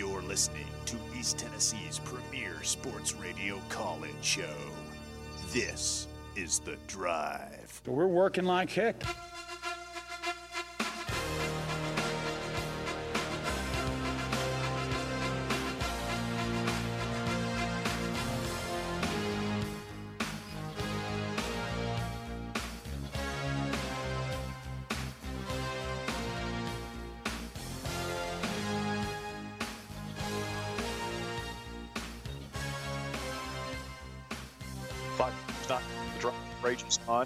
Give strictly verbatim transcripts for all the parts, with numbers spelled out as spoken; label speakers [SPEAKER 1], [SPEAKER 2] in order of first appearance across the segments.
[SPEAKER 1] You're listening to East Tennessee's premier sports radio call-in show. This is The Drive.
[SPEAKER 2] So we're working like heck.
[SPEAKER 3] On.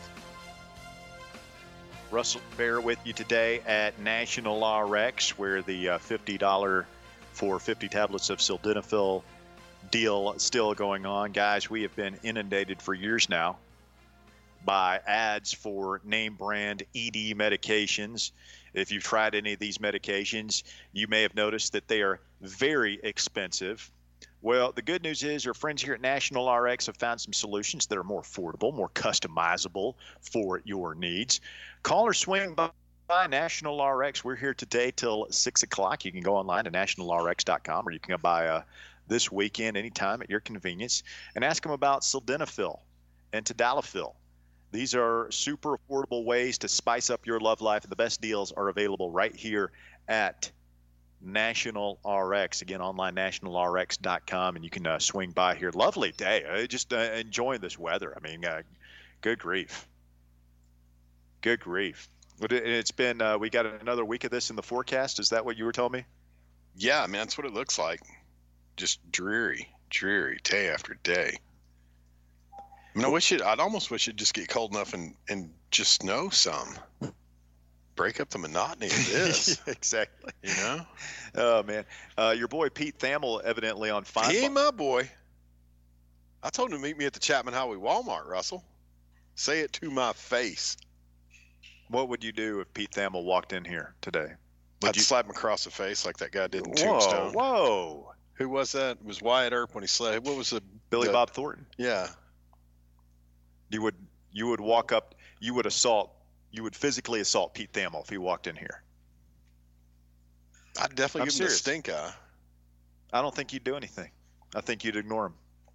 [SPEAKER 3] Russell Bear with you today at National R X, where the uh, fifty dollars for fifty tablets of sildenafil deal still going on. Guys, we have been inundated for years now by ads for name brand E D medications. If you've tried any of these medications, you may have noticed that they are very expensive. Well, the good news is our friends here at National R X have found some solutions that are more affordable, more customizable for your needs. Call or swing by National R X. We're here today till six o'clock. You can go online to national r x dot com, or you can go by uh, this weekend anytime at your convenience and ask them about sildenafil and tadalafil. These are super affordable ways to spice up your love life, and the best deals are available right here at National R X. Again, online national r x dot com, and you can uh, swing by here. Lovely day. Uh, just uh, enjoying this weather. I mean, uh, good grief. Good grief. But it, it's been, uh, we got another week of this in the forecast. Is that what you were telling me?
[SPEAKER 4] Yeah, I mean, that's what it looks like. Just dreary, dreary day after day. I mean, I wish it, I'd almost wish it'd just get cold enough and, and just snow some. Break up the monotony of this.
[SPEAKER 3] Exactly.
[SPEAKER 4] You know?
[SPEAKER 3] Oh, man. Uh, your boy Pete Thamel evidently on Fine.
[SPEAKER 4] He ain't my boy. I told him to meet me at the Chapman Highway Walmart, Russell. Say it to my face.
[SPEAKER 3] What would you do if Pete Thamel walked in here today? Would
[SPEAKER 4] I'd
[SPEAKER 3] you
[SPEAKER 4] slap him across the face like that guy did in
[SPEAKER 3] Whoa,
[SPEAKER 4] Tombstone.
[SPEAKER 3] Whoa.
[SPEAKER 4] Who was that? It was Wyatt Earp when he slapped. What was the
[SPEAKER 3] Billy
[SPEAKER 4] the,
[SPEAKER 3] Bob Thornton.
[SPEAKER 4] Yeah.
[SPEAKER 3] You would you would walk up, you would assault You would physically assault Pete Thamel if he walked in here.
[SPEAKER 4] I'd definitely
[SPEAKER 3] I'm
[SPEAKER 4] give
[SPEAKER 3] serious.
[SPEAKER 4] him the stink eye.
[SPEAKER 3] I don't think you'd do anything. I think you'd ignore him.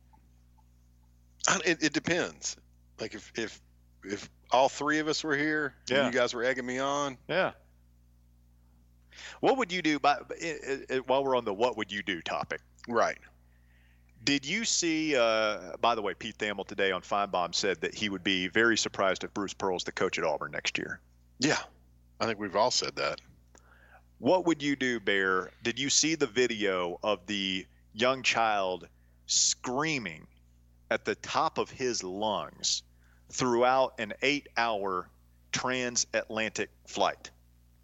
[SPEAKER 4] I, it, it depends. Like if, if if all three of us were here,
[SPEAKER 3] Yeah.
[SPEAKER 4] and you guys were egging me on.
[SPEAKER 3] Yeah. What would you do by, it, it, while we're on the what would you do topic?
[SPEAKER 4] Right.
[SPEAKER 3] Did you see, uh, by the way, Pete Thamel today on Feinbaum said that he would be very surprised if Bruce Pearl's the coach at Auburn next year.
[SPEAKER 4] Yeah. I think we've all said that.
[SPEAKER 3] What would you do, Bear? Did you see the video of the young child screaming at the top of his lungs throughout an eight-hour transatlantic flight?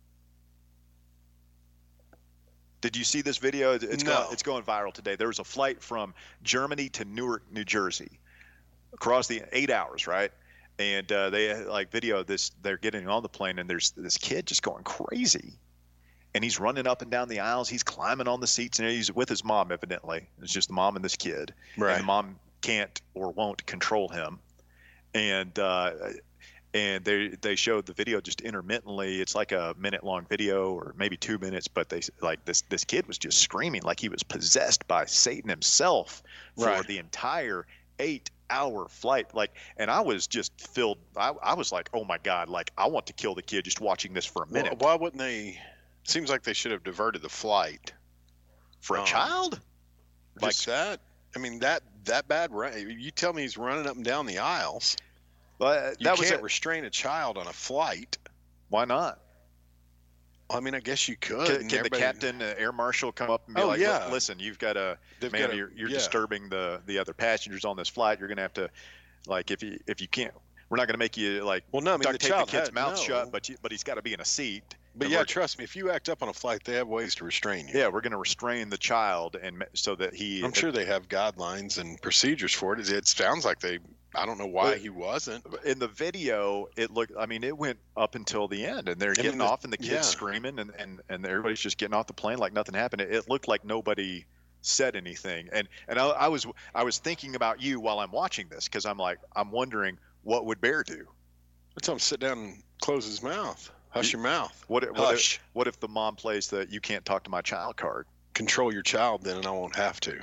[SPEAKER 3] Did you see this video? It's,
[SPEAKER 4] no.
[SPEAKER 3] going, it's going viral today. There was a flight from Germany to Newark, New Jersey, across the eight hours, right? And uh, they like video this. They're getting on the plane, and there's this kid just going crazy, and he's running up and down the aisles. He's climbing on the seats, and he's with his mom. Evidently, it's just the mom and this kid.
[SPEAKER 4] Right.
[SPEAKER 3] And the mom can't or won't control him, and uh, and they they showed the video just intermittently. It's like a minute long video or maybe two minutes, but they like this this kid was just screaming like he was possessed by Satan himself for
[SPEAKER 4] Right.
[SPEAKER 3] the entire eight hour flight. Like, and I was just filled. I, I was like, oh my God, like I want to kill the kid just watching this for a minute.
[SPEAKER 4] Well, why wouldn't they? Seems like they should have diverted the flight
[SPEAKER 3] For a
[SPEAKER 4] um,
[SPEAKER 3] child?
[SPEAKER 4] like
[SPEAKER 3] Just-
[SPEAKER 4] that. I mean, that that bad. run- You tell me he's running up and down the aisles.
[SPEAKER 3] Uh,
[SPEAKER 4] You
[SPEAKER 3] that
[SPEAKER 4] can't
[SPEAKER 3] was it.
[SPEAKER 4] restrain a child on a flight.
[SPEAKER 3] Why not?
[SPEAKER 4] I mean, I guess you could.
[SPEAKER 3] Can,
[SPEAKER 4] and
[SPEAKER 3] can the
[SPEAKER 4] everybody-
[SPEAKER 3] captain, uh, air marshal, come up and be
[SPEAKER 4] Oh,
[SPEAKER 3] like,
[SPEAKER 4] yeah.
[SPEAKER 3] "Look, listen, you've got to,
[SPEAKER 4] They've
[SPEAKER 3] man,
[SPEAKER 4] gotta-
[SPEAKER 3] you're, you're
[SPEAKER 4] yeah.
[SPEAKER 3] disturbing the the other passengers on this flight. You're going to have to, like, if you if you can't, we're not going to make you like
[SPEAKER 4] Well, no, I mean,
[SPEAKER 3] duct
[SPEAKER 4] the
[SPEAKER 3] tape the
[SPEAKER 4] child
[SPEAKER 3] kid's
[SPEAKER 4] had-
[SPEAKER 3] mouth
[SPEAKER 4] no.
[SPEAKER 3] shut, but you, but he's got to be in a seat.
[SPEAKER 4] But
[SPEAKER 3] And
[SPEAKER 4] yeah,
[SPEAKER 3] we're-
[SPEAKER 4] trust me, if you act up on a flight, they have ways to restrain you.
[SPEAKER 3] yeah, we're going to restrain the child and ma- so that he.
[SPEAKER 4] I'm sure they have guidelines and procedures for it. It, it sounds like they. I don't know why
[SPEAKER 3] But-
[SPEAKER 4] he wasn't.
[SPEAKER 3] In the video, it looked. I mean, it went up until the end, and they're
[SPEAKER 4] And
[SPEAKER 3] getting
[SPEAKER 4] then the-
[SPEAKER 3] off, and the kids
[SPEAKER 4] yeah.
[SPEAKER 3] screaming, and, and and everybody's just getting off the plane like nothing happened. It, it looked like nobody said anything, and and I, I was I was thinking about you while I'm watching this because I'm like I'm wondering what would Bear do?
[SPEAKER 4] I tell him sit down and close his mouth. Hush your mouth.
[SPEAKER 3] What if, what
[SPEAKER 4] Hush.
[SPEAKER 3] if what if the mom plays the "you can't talk to my child" card?
[SPEAKER 4] control your child then, and I won't have to.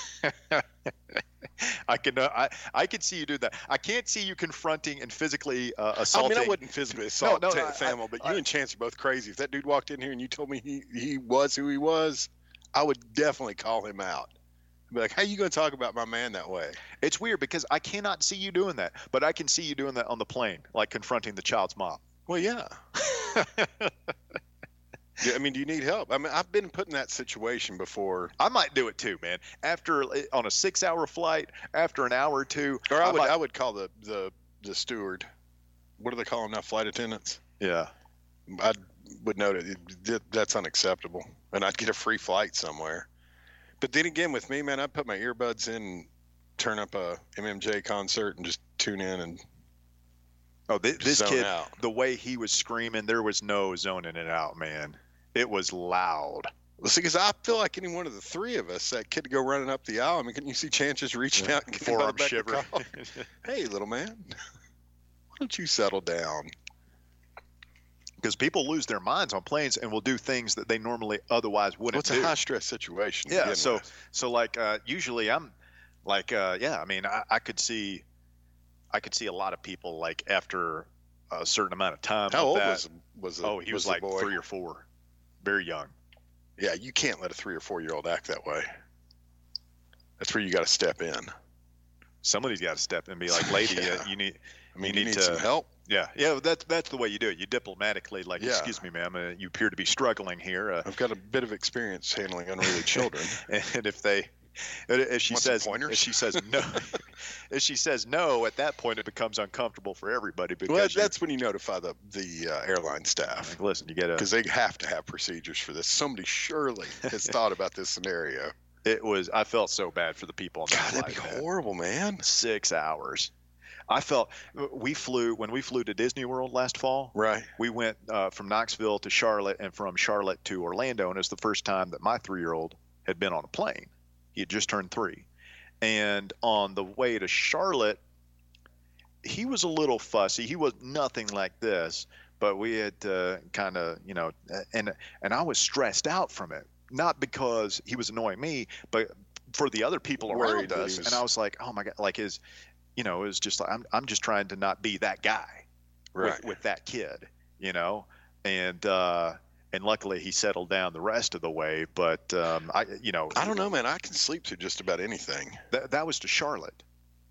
[SPEAKER 3] I can uh, I I can see you do that. I can't see you confronting and physically uh, assaulting.
[SPEAKER 4] I mean, I wouldn't physically assault
[SPEAKER 3] No, no,
[SPEAKER 4] Ta-
[SPEAKER 3] I-
[SPEAKER 4] Thamel,
[SPEAKER 3] I-
[SPEAKER 4] but
[SPEAKER 3] I-
[SPEAKER 4] you and Chance are both crazy. If that dude walked in here and you told me he, he was who he was, I would definitely call him out. I'd be like, how you going to talk about my man that way?
[SPEAKER 3] It's weird because I cannot see you doing that, but I can see you doing that on the plane, like confronting the child's mom.
[SPEAKER 4] Well, yeah. Yeah, I mean, do you need help? I mean, I've been put in that situation before.
[SPEAKER 3] I might do it too, man. After on a six-hour flight, after an hour or two,
[SPEAKER 4] Or I would
[SPEAKER 3] might-
[SPEAKER 4] I would call the, the, the steward. What do they call them now? Flight attendants?
[SPEAKER 3] yeah.
[SPEAKER 4] I would note it, it. That's unacceptable. And I'd get a free flight somewhere. But then again, with me, man, I'd put my earbuds in and turn up a M M J concert and just tune in and
[SPEAKER 3] Oh, this, this
[SPEAKER 4] zone
[SPEAKER 3] kid,
[SPEAKER 4] out.
[SPEAKER 3] the way he was screaming, there was no zoning it out, man. It was loud.
[SPEAKER 4] Well, see, because I feel like any one of the three of us, that kid to go running up the aisle. I mean, couldn't you see Chance just reaching out and getting
[SPEAKER 3] Forearm
[SPEAKER 4] back to
[SPEAKER 3] shiver.
[SPEAKER 4] call? Hey, little man, why don't you settle down?
[SPEAKER 3] Because people lose their minds on planes and will do things that they normally otherwise
[SPEAKER 4] Well,
[SPEAKER 3] wouldn't
[SPEAKER 4] it's a
[SPEAKER 3] do.
[SPEAKER 4] high stress situation. to
[SPEAKER 3] Yeah,
[SPEAKER 4] begin
[SPEAKER 3] so
[SPEAKER 4] with.
[SPEAKER 3] so like uh, usually I'm like uh, yeah, I mean I, I could see I could see a lot of people like after a certain amount of time.
[SPEAKER 4] How
[SPEAKER 3] of
[SPEAKER 4] old
[SPEAKER 3] that,
[SPEAKER 4] was was the,
[SPEAKER 3] oh he was,
[SPEAKER 4] the
[SPEAKER 3] like
[SPEAKER 4] boy?
[SPEAKER 3] three or four, very young.
[SPEAKER 4] Yeah, you can't let a three or four year old act that way. That's where you got to step in.
[SPEAKER 3] Somebody's got to step in and be like, lady,
[SPEAKER 4] Yeah.
[SPEAKER 3] uh, you need
[SPEAKER 4] I mean,
[SPEAKER 3] You
[SPEAKER 4] you
[SPEAKER 3] need
[SPEAKER 4] need some
[SPEAKER 3] to-
[SPEAKER 4] help.
[SPEAKER 3] yeah yeah that's that's the way you do it. You diplomatically like
[SPEAKER 4] Yeah.
[SPEAKER 3] excuse me, ma'am, uh, you appear to be struggling here. Uh,
[SPEAKER 4] I've got a bit of experience handling unruly children.
[SPEAKER 3] and if they if she
[SPEAKER 4] Want some
[SPEAKER 3] says
[SPEAKER 4] pointers?
[SPEAKER 3] if she says no if she says no at that point it becomes uncomfortable for everybody because
[SPEAKER 4] Well,
[SPEAKER 3] you-
[SPEAKER 4] that's when you notify the the uh, airline staff,
[SPEAKER 3] like, listen, you get a
[SPEAKER 4] because they have to have procedures for this. Somebody surely has thought about this scenario.
[SPEAKER 3] it was I felt so bad for the people on that
[SPEAKER 4] God, that'd be
[SPEAKER 3] flight, man.
[SPEAKER 4] horrible, man.
[SPEAKER 3] Six hours. I felt we flew when we flew to Disney World last fall.
[SPEAKER 4] Right.
[SPEAKER 3] We went uh, from Knoxville to Charlotte and from Charlotte to Orlando, and it's the first time that my three-year-old had been on a plane. He had just turned three, and on the way to Charlotte, he was a little fussy. He was nothing like this, but we had uh, kind of, you know, and and I was stressed out from it, not because he was annoying me, but for the other people
[SPEAKER 4] Worried
[SPEAKER 3] around
[SPEAKER 4] that he
[SPEAKER 3] us.
[SPEAKER 4] was-
[SPEAKER 3] And I was like, oh my god, like his, you know, it was just like I'm I'm just trying to not be that guy
[SPEAKER 4] Right.
[SPEAKER 3] with, with that kid, you know, and uh, and luckily he settled down the rest of the way. But um, I, you know,
[SPEAKER 4] I don't know, man. I can sleep through just about anything.
[SPEAKER 3] That that was to Charlotte,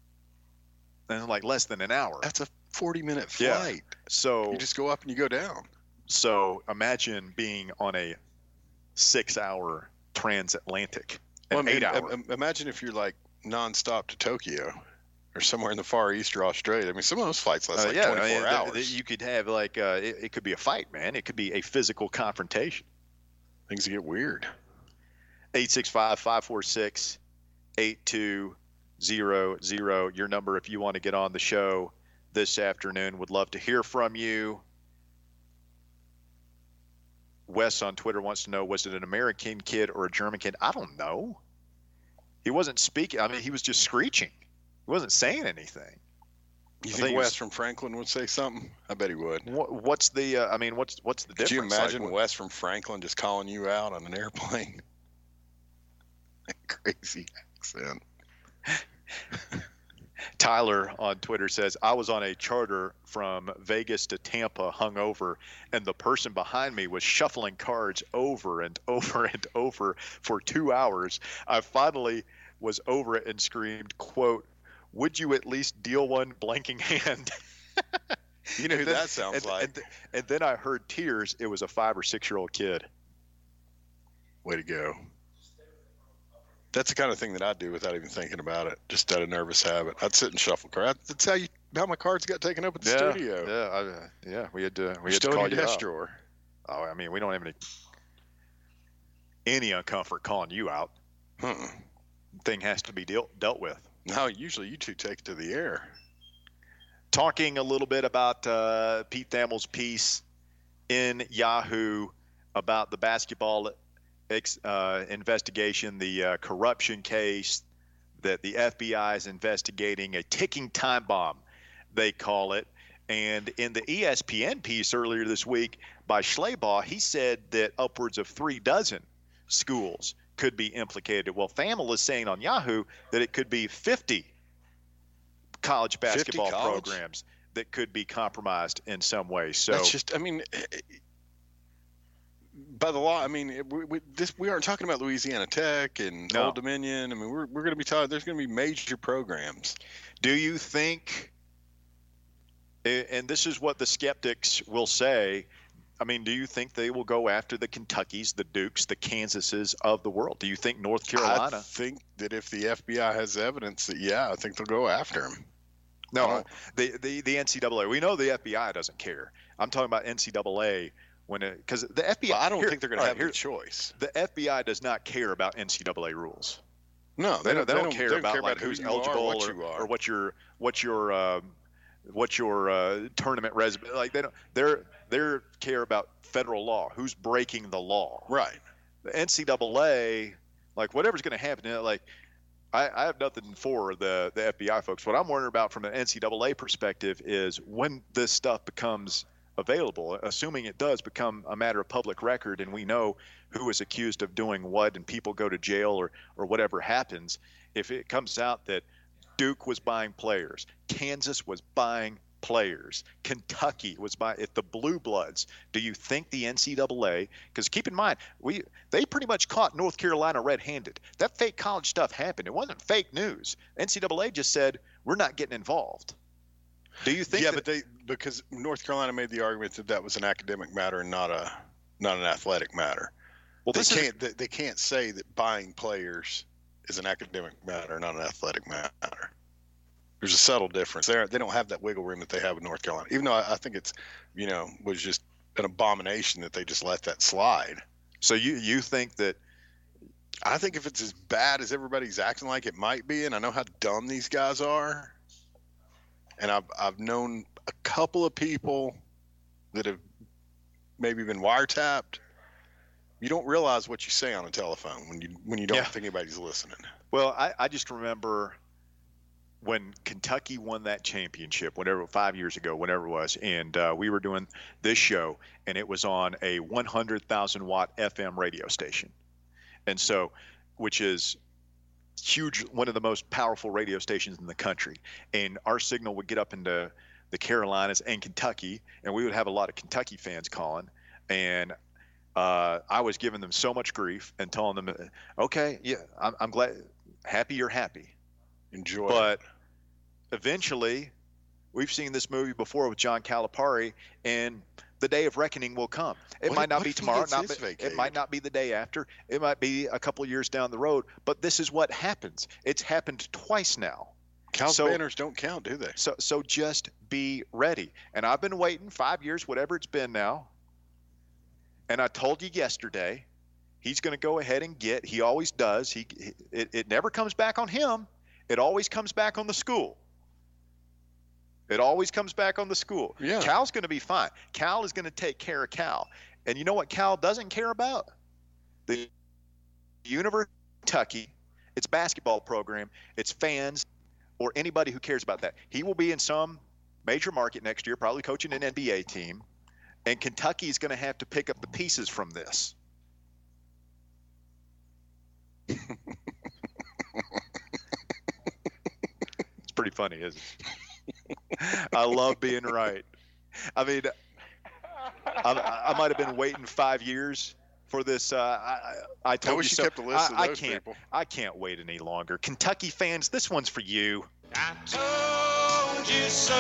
[SPEAKER 3] and like less than an hour.
[SPEAKER 4] That's a forty minute
[SPEAKER 3] Yeah.
[SPEAKER 4] flight.
[SPEAKER 3] So
[SPEAKER 4] You just go up and you go down.
[SPEAKER 3] so imagine being on a six-hour transatlantic, an
[SPEAKER 4] Well, I mean,
[SPEAKER 3] eight-hour.
[SPEAKER 4] im- im- imagine if you're like nonstop to Tokyo or somewhere in the Far East or Australia. I mean, some of those flights last
[SPEAKER 3] Uh,
[SPEAKER 4] like
[SPEAKER 3] yeah, I
[SPEAKER 4] twenty-four
[SPEAKER 3] mean, th-
[SPEAKER 4] hours.
[SPEAKER 3] th- you could have like uh, it, it could be a fight, man. It could be a physical confrontation.
[SPEAKER 4] Things get weird.
[SPEAKER 3] eight six five, five four six, eight two zero zero. Your number if you want to get on the show this afternoon. Would love to hear from you. Wes on Twitter wants to know, was it an American kid or a German kid? I don't know. He wasn't speaking. I mean, he was just screeching. He wasn't saying anything.
[SPEAKER 4] You
[SPEAKER 3] I
[SPEAKER 4] think
[SPEAKER 3] think
[SPEAKER 4] Wes
[SPEAKER 3] it's-
[SPEAKER 4] from Franklin would say something? I bet he would.
[SPEAKER 3] What, what's the, uh, I mean, what's what's the
[SPEAKER 4] Could
[SPEAKER 3] difference?
[SPEAKER 4] you
[SPEAKER 3] Like,
[SPEAKER 4] imagine
[SPEAKER 3] what-
[SPEAKER 4] Wes from Franklin just calling you out on an airplane? Crazy accent.
[SPEAKER 3] Tyler on Twitter says, I was on a charter from Vegas to Tampa hungover, and the person behind me was shuffling cards over and over and over for two hours. I finally was over it and screamed, quote, would you at least deal one blanking hand?
[SPEAKER 4] You know who
[SPEAKER 3] And then-
[SPEAKER 4] that sounds
[SPEAKER 3] and,
[SPEAKER 4] like?
[SPEAKER 3] And, th- and then I heard tears. It was a five or six-year-old kid.
[SPEAKER 4] Way to go. That's the kind of thing that I'd do without even thinking about it, just out of nervous habit. I'd sit and shuffle cards. That's how you how my cards got taken up at the studio.
[SPEAKER 3] Yeah, I, uh, yeah, we had to, we
[SPEAKER 4] We're
[SPEAKER 3] had
[SPEAKER 4] still
[SPEAKER 3] to call
[SPEAKER 4] in your
[SPEAKER 3] you
[SPEAKER 4] desk
[SPEAKER 3] out.
[SPEAKER 4] drawer.
[SPEAKER 3] Oh, I mean, we don't have any any uncomfort calling you out.
[SPEAKER 4] Hmm.
[SPEAKER 3] Thing has to be deal, dealt with.
[SPEAKER 4] No, usually you two take it to the air.
[SPEAKER 3] Talking a little bit about uh, Pete Thamel's piece in Yahoo about the basketball ex, uh, investigation, the uh, corruption case that the F B I is investigating, a ticking time bomb, they call it. And in the E S P N piece earlier this week by Schleybaugh, he said that upwards of three dozen schools could be implicated. Well, FAML is saying on Yahoo that it could be fifty college basketball
[SPEAKER 4] fifty college?
[SPEAKER 3] programs that could be compromised in some way. So
[SPEAKER 4] that's just, I mean, by the law, I mean, we, we, this, we aren't talking about Louisiana Tech and
[SPEAKER 3] No.
[SPEAKER 4] Old Dominion. I mean, we're, we're going to be talking, there's going to be major programs.
[SPEAKER 3] do you think, and this is what the skeptics will say, I mean, do you think they will go after the Kentuckys, the Dukes, the Kansases of the world? Do you think North Carolina?
[SPEAKER 4] I think that if the F B I has evidence that, yeah, I think they'll go after him.
[SPEAKER 3] No, the, the the N C double A. We know the F B I doesn't care. I'm talking about N C double A when it because the F B I.
[SPEAKER 4] Well, I don't
[SPEAKER 3] here,
[SPEAKER 4] think they're going
[SPEAKER 3] all
[SPEAKER 4] to
[SPEAKER 3] right,
[SPEAKER 4] have
[SPEAKER 3] here,
[SPEAKER 4] a choice.
[SPEAKER 3] The F B I does not care about N C double A rules.
[SPEAKER 4] No,
[SPEAKER 3] They, don't, they, don't, care
[SPEAKER 4] they don't
[SPEAKER 3] about
[SPEAKER 4] care
[SPEAKER 3] like
[SPEAKER 4] about
[SPEAKER 3] who's
[SPEAKER 4] who you
[SPEAKER 3] eligible
[SPEAKER 4] are, what
[SPEAKER 3] or,
[SPEAKER 4] you are.
[SPEAKER 3] or what your what your uh, what your uh, tournament res like they don't they're they're care about federal law, who's breaking the law.
[SPEAKER 4] Right.
[SPEAKER 3] The N C double A, like whatever's going to happen, you know, like I, I have nothing for the the F B I folks. What I'm worried about from an N C double A perspective is when this stuff becomes available, assuming it does become a matter of public record and we know who is accused of doing what and people go to jail or or whatever happens, if it comes out that Duke was buying players, Kansas was buying players, Kentucky was buying, if the Blue Bloods, do you think the N C double A, because keep in mind, we they pretty much caught North Carolina red-handed. That fake college stuff happened. It wasn't fake news. N C double A just said, we're not getting involved. Do you think
[SPEAKER 4] Yeah,
[SPEAKER 3] that,
[SPEAKER 4] but they because North Carolina made the argument that that was an academic matter and not a not an athletic matter.
[SPEAKER 3] well,
[SPEAKER 4] They
[SPEAKER 3] this is,
[SPEAKER 4] can't they, they can't say that buying players is an academic matter, not an athletic matter. There's a subtle difference there. They don't have that wiggle room that they have in North Carolina. Even though I, I think it's, you know, was just an abomination that they just let that slide.
[SPEAKER 3] so you you think that
[SPEAKER 4] I think if it's as bad as everybody's acting like it might be, and I know how dumb these guys are, and I've I've known a couple of people that have maybe been wiretapped. You don't realize what you say on a telephone when you when you don't
[SPEAKER 3] Yeah.
[SPEAKER 4] think anybody's listening.
[SPEAKER 3] Well, I, I just remember when Kentucky won that championship, whatever, five years ago, whatever it was, and uh, we were doing this show, and it was on a one hundred thousand watt F M radio station, and so, which is huge, one of the most powerful radio stations in the country, and our signal would get up into the Carolinas and Kentucky, and we would have a lot of Kentucky fans calling, and uh, I was giving them so much grief and telling them, okay, yeah, I'm, I'm glad, happy you're happy.
[SPEAKER 4] Enjoy.
[SPEAKER 3] But eventually, we've seen this movie before with John Calipari, and the day of reckoning will come. It
[SPEAKER 4] What
[SPEAKER 3] might
[SPEAKER 4] if-
[SPEAKER 3] not
[SPEAKER 4] what
[SPEAKER 3] be
[SPEAKER 4] if he
[SPEAKER 3] tomorrow.
[SPEAKER 4] gets
[SPEAKER 3] Not
[SPEAKER 4] his
[SPEAKER 3] be, it
[SPEAKER 4] vacated?
[SPEAKER 3] might not be the day after. It might be a couple years down the road. But this is what happens. It's happened twice now.
[SPEAKER 4] Cal's
[SPEAKER 3] so-
[SPEAKER 4] banners don't count, do they?
[SPEAKER 3] So so just be ready. And I've been waiting five years, whatever it's been now. And I told you yesterday, he's going to go ahead and get. He always does. He it, it never comes back on him. It always comes back on the school. It always comes back on the school.
[SPEAKER 4] Yeah.
[SPEAKER 3] Cal's going to be fine. Cal is going to take care of Cal. And you know what Cal doesn't care about? The University of Kentucky, its basketball program, its fans, or anybody who cares about that. He will be in some major market next year, probably coaching an N B A team. And Kentucky is going to have to pick up the pieces from this. It's pretty funny, isn't it? I love being right. I mean, I, I might have been waiting five years for this. Uh, I, I, I told
[SPEAKER 4] I wish
[SPEAKER 3] you
[SPEAKER 4] you
[SPEAKER 3] so.
[SPEAKER 4] kept a list
[SPEAKER 3] I,
[SPEAKER 4] of
[SPEAKER 3] I
[SPEAKER 4] those
[SPEAKER 3] can't.
[SPEAKER 4] people.
[SPEAKER 3] I can't wait any longer. Kentucky fans, this one's for you.
[SPEAKER 2] I told you so.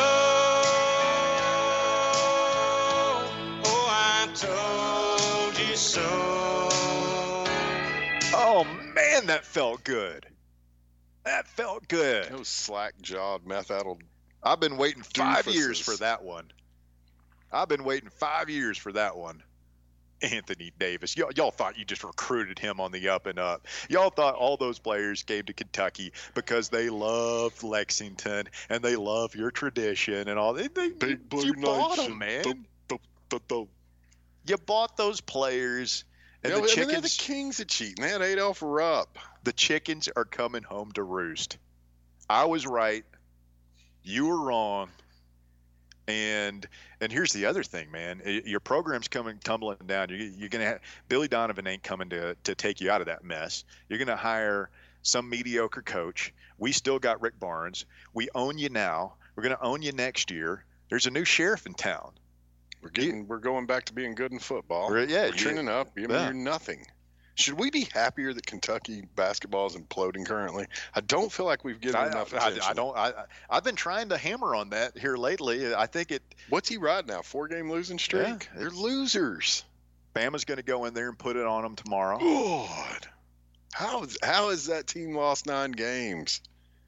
[SPEAKER 2] Oh, I told you so.
[SPEAKER 3] Oh man, that felt good. That felt good.
[SPEAKER 4] Those slack-jawed, meth-addled.
[SPEAKER 3] I've been waiting five years
[SPEAKER 4] doofuses.
[SPEAKER 3] for that one. I've been waiting five years for that one. Anthony Davis. Y'all, y'all thought you just recruited him on the up and up. Y'all thought all those players came to Kentucky because they loved Lexington and they love your tradition and all. They, they,
[SPEAKER 4] Big Blue
[SPEAKER 3] you bought
[SPEAKER 4] Knights
[SPEAKER 3] them, man.
[SPEAKER 4] and the- the- the-
[SPEAKER 3] You bought those players, and
[SPEAKER 4] Yeah,
[SPEAKER 3] the
[SPEAKER 4] I mean, they're
[SPEAKER 3] chickens.
[SPEAKER 4] the kings of cheating. They had Adolph for up.
[SPEAKER 3] The chickens are coming home to roost. I was right. You were wrong. And and here's the other thing, man. I- Your program's coming tumbling down. You're, you're gonna have Billy Donovan ain't coming to to take you out of that mess. You're gonna hire some mediocre coach. We still got Rick Barnes. We own you now. We're gonna own you next year. There's a new sheriff in town.
[SPEAKER 4] We're getting, we're going back to being good in football.
[SPEAKER 3] We're- yeah,
[SPEAKER 4] we're trending
[SPEAKER 3] you-
[SPEAKER 4] up. I mean,
[SPEAKER 3] yeah.
[SPEAKER 4] you're nothing. Should we be happier that Kentucky basketball is imploding currently? I don't feel like we've given
[SPEAKER 3] I,
[SPEAKER 4] enough
[SPEAKER 3] I,
[SPEAKER 4] attention.
[SPEAKER 3] I don't. I I- I've been trying to hammer on that here lately. I think it.
[SPEAKER 4] What's he riding now? Four game losing streak?
[SPEAKER 3] Yeah.
[SPEAKER 4] They're losers.
[SPEAKER 3] Bama's going to go in there and put it on them tomorrow.
[SPEAKER 4] God. How, how has that team lost nine games?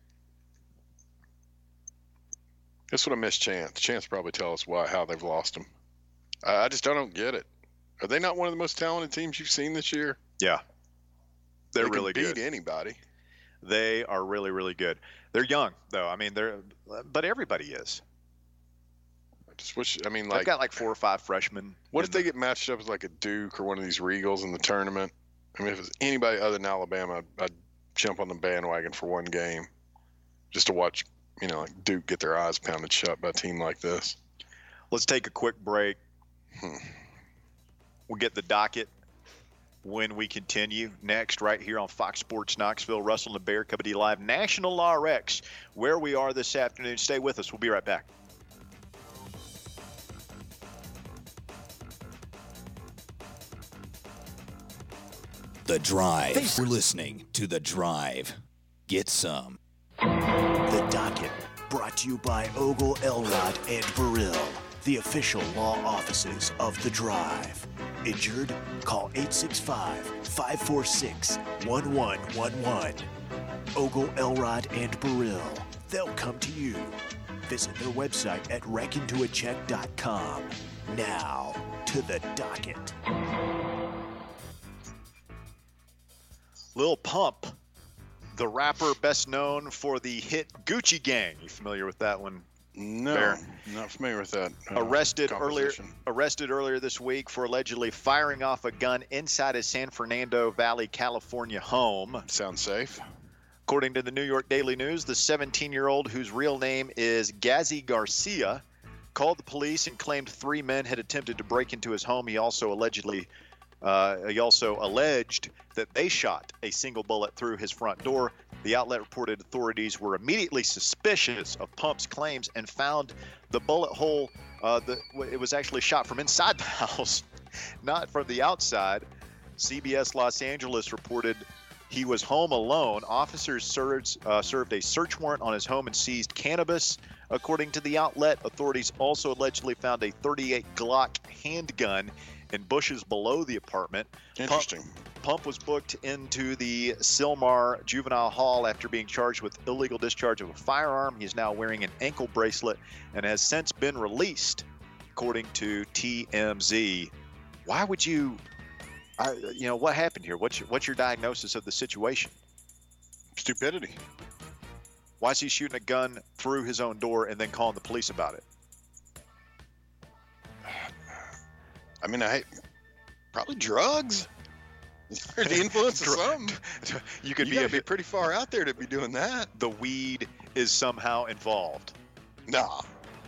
[SPEAKER 4] That's what I miss Chance. Chance probably tell us why how they've lost them. I, I just don't, don't get it. Are they not one of the most talented teams you've seen this year?
[SPEAKER 3] Yeah, they're
[SPEAKER 4] they can
[SPEAKER 3] really
[SPEAKER 4] beat
[SPEAKER 3] good.
[SPEAKER 4] anybody.
[SPEAKER 3] They are really, really good. They're young, though. I mean, they're, but everybody is.
[SPEAKER 4] I just wish. I mean,
[SPEAKER 3] They've
[SPEAKER 4] like,
[SPEAKER 3] got like four or five freshmen.
[SPEAKER 4] what
[SPEAKER 3] in
[SPEAKER 4] if they get matched up with like a Duke or one of these Regals in the tournament? I mean, if it's anybody other than Alabama, I'd, I'd jump on the bandwagon for one game, just to watch, you know, like Duke get their eyes pounded shut by a team like this.
[SPEAKER 3] Let's take a quick break.
[SPEAKER 4] Hmm.
[SPEAKER 3] We'll get the docket when we continue next right here on Fox Sports Knoxville. Russell and Bear coming to you live. National Law Rex, where we are this afternoon. Stay with us. We'll be right back.
[SPEAKER 5] The Drive. Thanks for listening to The Drive. Get some.
[SPEAKER 1] The Docket, brought to you by Ogle, Elrod, and Burrill, the official law offices of The Drive. Injured? Call eight six five, five four six, one one one one. Ogle, Elrod, and Burrill. They'll come to you. Visit their website at wreck into a check dot com. Now, to the docket.
[SPEAKER 3] Lil Pump, the rapper best known for the hit Gucci Gang. You familiar with that one?
[SPEAKER 4] No,
[SPEAKER 3] Bear.
[SPEAKER 4] not familiar with that. uh,
[SPEAKER 3] arrested earlier
[SPEAKER 4] composition.
[SPEAKER 3] arrested earlier this week for allegedly firing off a gun inside his San Fernando Valley, California home.
[SPEAKER 4] Sounds safe.
[SPEAKER 3] According to the New York Daily News, the seventeen-year-old, whose real name is Gazi Garcia, called the police and claimed three men had attempted to break into his home. He also allegedly uh, he also alleged that they shot a single bullet through his front door. The outlet reported authorities were immediately suspicious of Pump's claims and found the bullet hole. Uh, the, it was actually shot from inside the house, not from the outside. C B S Los Angeles reported he was home alone. Officers served, uh, served a search warrant on his home and seized cannabis. According to the outlet, authorities also allegedly found a thirty-eight Glock handgun in bushes below the apartment.
[SPEAKER 4] Interesting.
[SPEAKER 3] Pump, Pump was booked into the Sylmar Juvenile Hall after being charged with illegal discharge of a firearm. He is now wearing an ankle bracelet and has since been released, according to T M Z. Why would you, I, you know, what happened here? What's your, what's your diagnosis of the situation?
[SPEAKER 4] Stupidity.
[SPEAKER 3] Why is he shooting a gun through his own door and then calling the police about it?
[SPEAKER 4] I mean, I probably drugs. Or the influence of something.
[SPEAKER 3] You could
[SPEAKER 4] You
[SPEAKER 3] be,
[SPEAKER 4] gotta
[SPEAKER 3] a,
[SPEAKER 4] be pretty far out there to be doing that.
[SPEAKER 3] the weed is somehow involved.
[SPEAKER 4] Nah.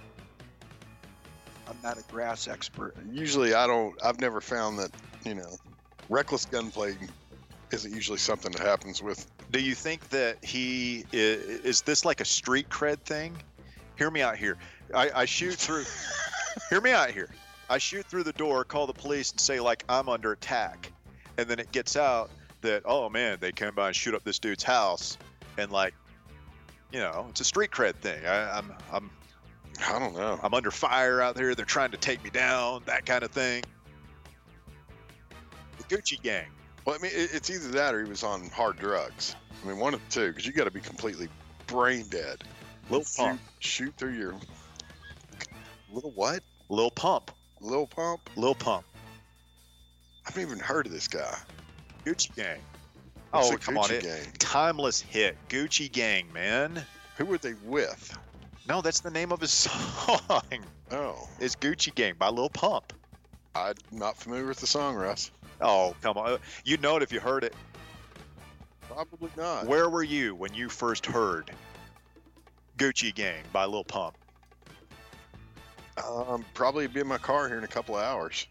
[SPEAKER 4] I'm not a grass expert. Usually, I don't. I've never found that. You know, reckless gunplay isn't usually something that happens with.
[SPEAKER 3] Do you think that he is, is this like a street cred thing? Hear me out here. I, I shoot through. Hear me out here. I shoot through the door, call the police, and say like I'm under attack, and then it gets out that oh man, they came by and shoot up this dude's house, and like, you know, it's a street cred thing. I, I'm I'm
[SPEAKER 4] I don't know.
[SPEAKER 3] I'm under fire out there. They're trying to take me down. That kind of thing. The Gucci Gang.
[SPEAKER 4] Well, I mean, it, it's either that or he was on hard drugs. I mean, one of the two, because you got to be completely brain dead.
[SPEAKER 3] Lil
[SPEAKER 4] shoot,
[SPEAKER 3] Pump.
[SPEAKER 4] shoot through your little what?
[SPEAKER 3] Lil Pump.
[SPEAKER 4] Lil Pump?
[SPEAKER 3] Lil Pump.
[SPEAKER 4] I've never even heard of this guy.
[SPEAKER 3] Gucci Gang.
[SPEAKER 4] What's
[SPEAKER 3] Oh,
[SPEAKER 4] the
[SPEAKER 3] come on.
[SPEAKER 4] Gucci
[SPEAKER 3] It,
[SPEAKER 4] Gang?
[SPEAKER 3] timeless hit. Gucci Gang, man.
[SPEAKER 4] Who were they with?
[SPEAKER 3] No, that's the name of his song.
[SPEAKER 4] Oh,
[SPEAKER 3] It's Gucci Gang by Lil Pump.
[SPEAKER 4] I'm not familiar with the song, Russ.
[SPEAKER 3] Oh, come on. You'd know it if you heard it.
[SPEAKER 4] Probably not.
[SPEAKER 3] Where were you when you first heard Gucci Gang by Lil Pump?
[SPEAKER 4] Um, probably be in my car here in a couple of hours.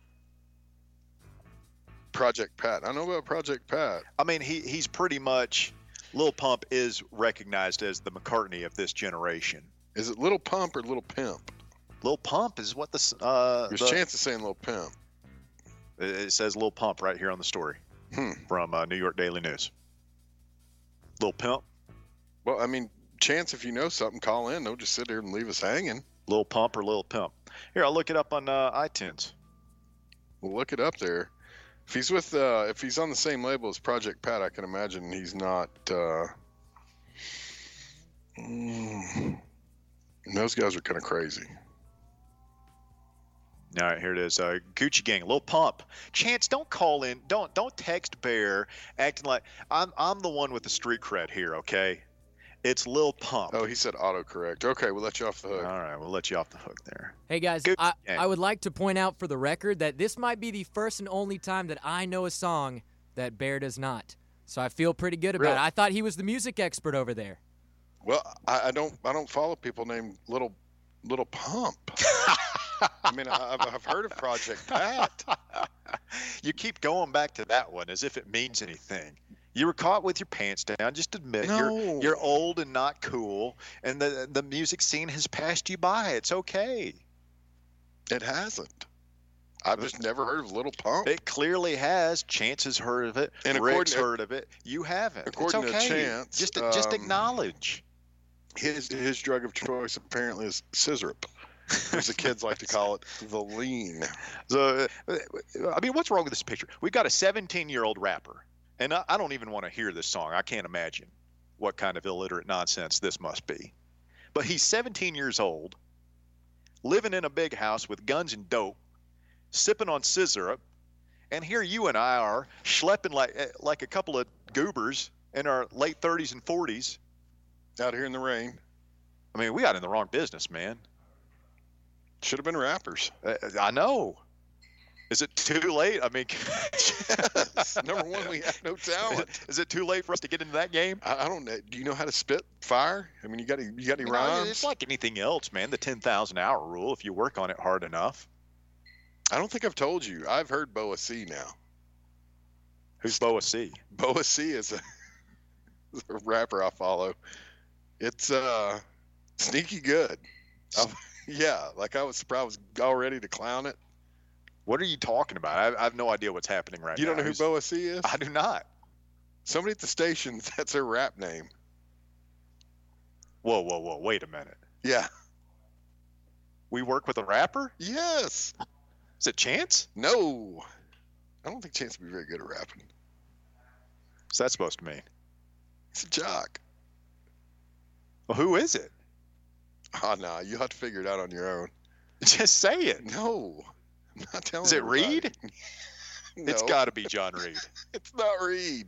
[SPEAKER 4] Project Pat. I know about Project Pat.
[SPEAKER 3] I mean, he he's pretty much Lil Pump is recognized as the McCartney of this generation.
[SPEAKER 4] Is it Little Pump or Little Pimp?
[SPEAKER 3] Lil Pump is what the uh.
[SPEAKER 4] There's
[SPEAKER 3] the,
[SPEAKER 4] chance of saying Little Pimp.
[SPEAKER 3] It says Lil Pump right here on the story
[SPEAKER 4] Hmm.
[SPEAKER 3] from uh, New York Daily News. Lil Pimp,
[SPEAKER 4] Well, I mean, chance if you know something, call in. Don't just sit there and leave us hanging.
[SPEAKER 3] Lil Pump or Lil Pimp. Here, I'll look it up on uh, iTunes.
[SPEAKER 4] We'll look it up there. If he's with, uh, if he's on the same label as Project Pat, I can imagine he's not. Uh, mm, those guys are kind of crazy.
[SPEAKER 3] All right, here it is. Uh, Gucci Gang, Lil Pump. Chance, don't call in. Don't don't text Bear acting like I'm I'm the one with the street cred here. Okay, it's Lil Pump.
[SPEAKER 4] Oh, he said autocorrect. Okay, we'll let you off the hook.
[SPEAKER 3] All right, we'll let you off the hook there.
[SPEAKER 6] Hey guys,
[SPEAKER 3] Good
[SPEAKER 6] I,
[SPEAKER 3] game.
[SPEAKER 6] I would like to point out for the record that this might be the first and only time that I know a song that Bear does not. So I feel pretty good about
[SPEAKER 3] Really?
[SPEAKER 6] it. I thought he was the music expert over there.
[SPEAKER 4] Well, I, I don't, I don't follow people named Little, Little Pump. I mean, I, I've, I've heard of Project Pat.
[SPEAKER 3] You keep going back to that one as if it means anything. You were caught with your pants down. Just admit
[SPEAKER 4] No.
[SPEAKER 3] you're you're old and not cool, and the the music scene has passed you by. It's okay.
[SPEAKER 4] It hasn't. I've just never heard of Little Pump.
[SPEAKER 3] It clearly has. Chance has heard of it.
[SPEAKER 4] And
[SPEAKER 3] Rick's
[SPEAKER 4] according-
[SPEAKER 3] heard of it. You haven't.
[SPEAKER 4] according to
[SPEAKER 3] it's okay.
[SPEAKER 4] Chance,
[SPEAKER 3] just just
[SPEAKER 4] um,
[SPEAKER 3] acknowledge.
[SPEAKER 4] His his drug of choice apparently is scissorp, as the kids like to call it, the lean.
[SPEAKER 3] So, uh, I mean, what's wrong with this picture? We've got a seventeen-year-old rapper, and I, I don't even want to hear this song. I can't imagine what kind of illiterate nonsense this must be. But he's seventeen years old, living in a big house with guns and dope, sipping on scissor, and here you and I are schlepping like like a couple of goobers in our late thirties and forties.
[SPEAKER 4] Out here in the rain.
[SPEAKER 3] I mean, we got in the wrong business, man.
[SPEAKER 4] Should have been rappers.
[SPEAKER 3] Uh, I know. Is it too late? I mean,
[SPEAKER 4] Number one, we have no talent.
[SPEAKER 3] Is it too late for us to get into that game?
[SPEAKER 4] I, I don't know. Do you know how to spit fire? I mean, you got any, you got any
[SPEAKER 3] You know,
[SPEAKER 4] rhymes?
[SPEAKER 3] it's like anything else, man. The ten thousand hour rule, if you work on it hard enough.
[SPEAKER 4] I don't think I've told you. I've heard Boa C now.
[SPEAKER 3] Who's Boa C?
[SPEAKER 4] Boa C is a, is a rapper I follow. It's uh sneaky good. I, yeah, like I was surprised, I was all ready to clown it.
[SPEAKER 3] What are you talking about? I, I have no idea what's happening right
[SPEAKER 4] You
[SPEAKER 3] now.
[SPEAKER 4] don't know who
[SPEAKER 3] Who's-
[SPEAKER 4] Boa C is?
[SPEAKER 3] I do not.
[SPEAKER 4] Somebody at the station, that's her rap name.
[SPEAKER 3] Whoa, whoa, whoa. Wait a minute.
[SPEAKER 4] Yeah.
[SPEAKER 3] We work with a rapper?
[SPEAKER 4] Yes.
[SPEAKER 3] Is it Chance?
[SPEAKER 4] No. I don't think Chance would be very good at rapping.
[SPEAKER 3] What's that supposed to mean?
[SPEAKER 4] He's a jock.
[SPEAKER 3] Well, who is it?
[SPEAKER 4] Oh, no. You'll have to figure it out on your own.
[SPEAKER 3] Just say it.
[SPEAKER 4] No. I'm not telling
[SPEAKER 3] Is it
[SPEAKER 4] everybody.
[SPEAKER 3] Reed?
[SPEAKER 4] No,
[SPEAKER 3] It's got to be John Reed.
[SPEAKER 4] it's not Reed.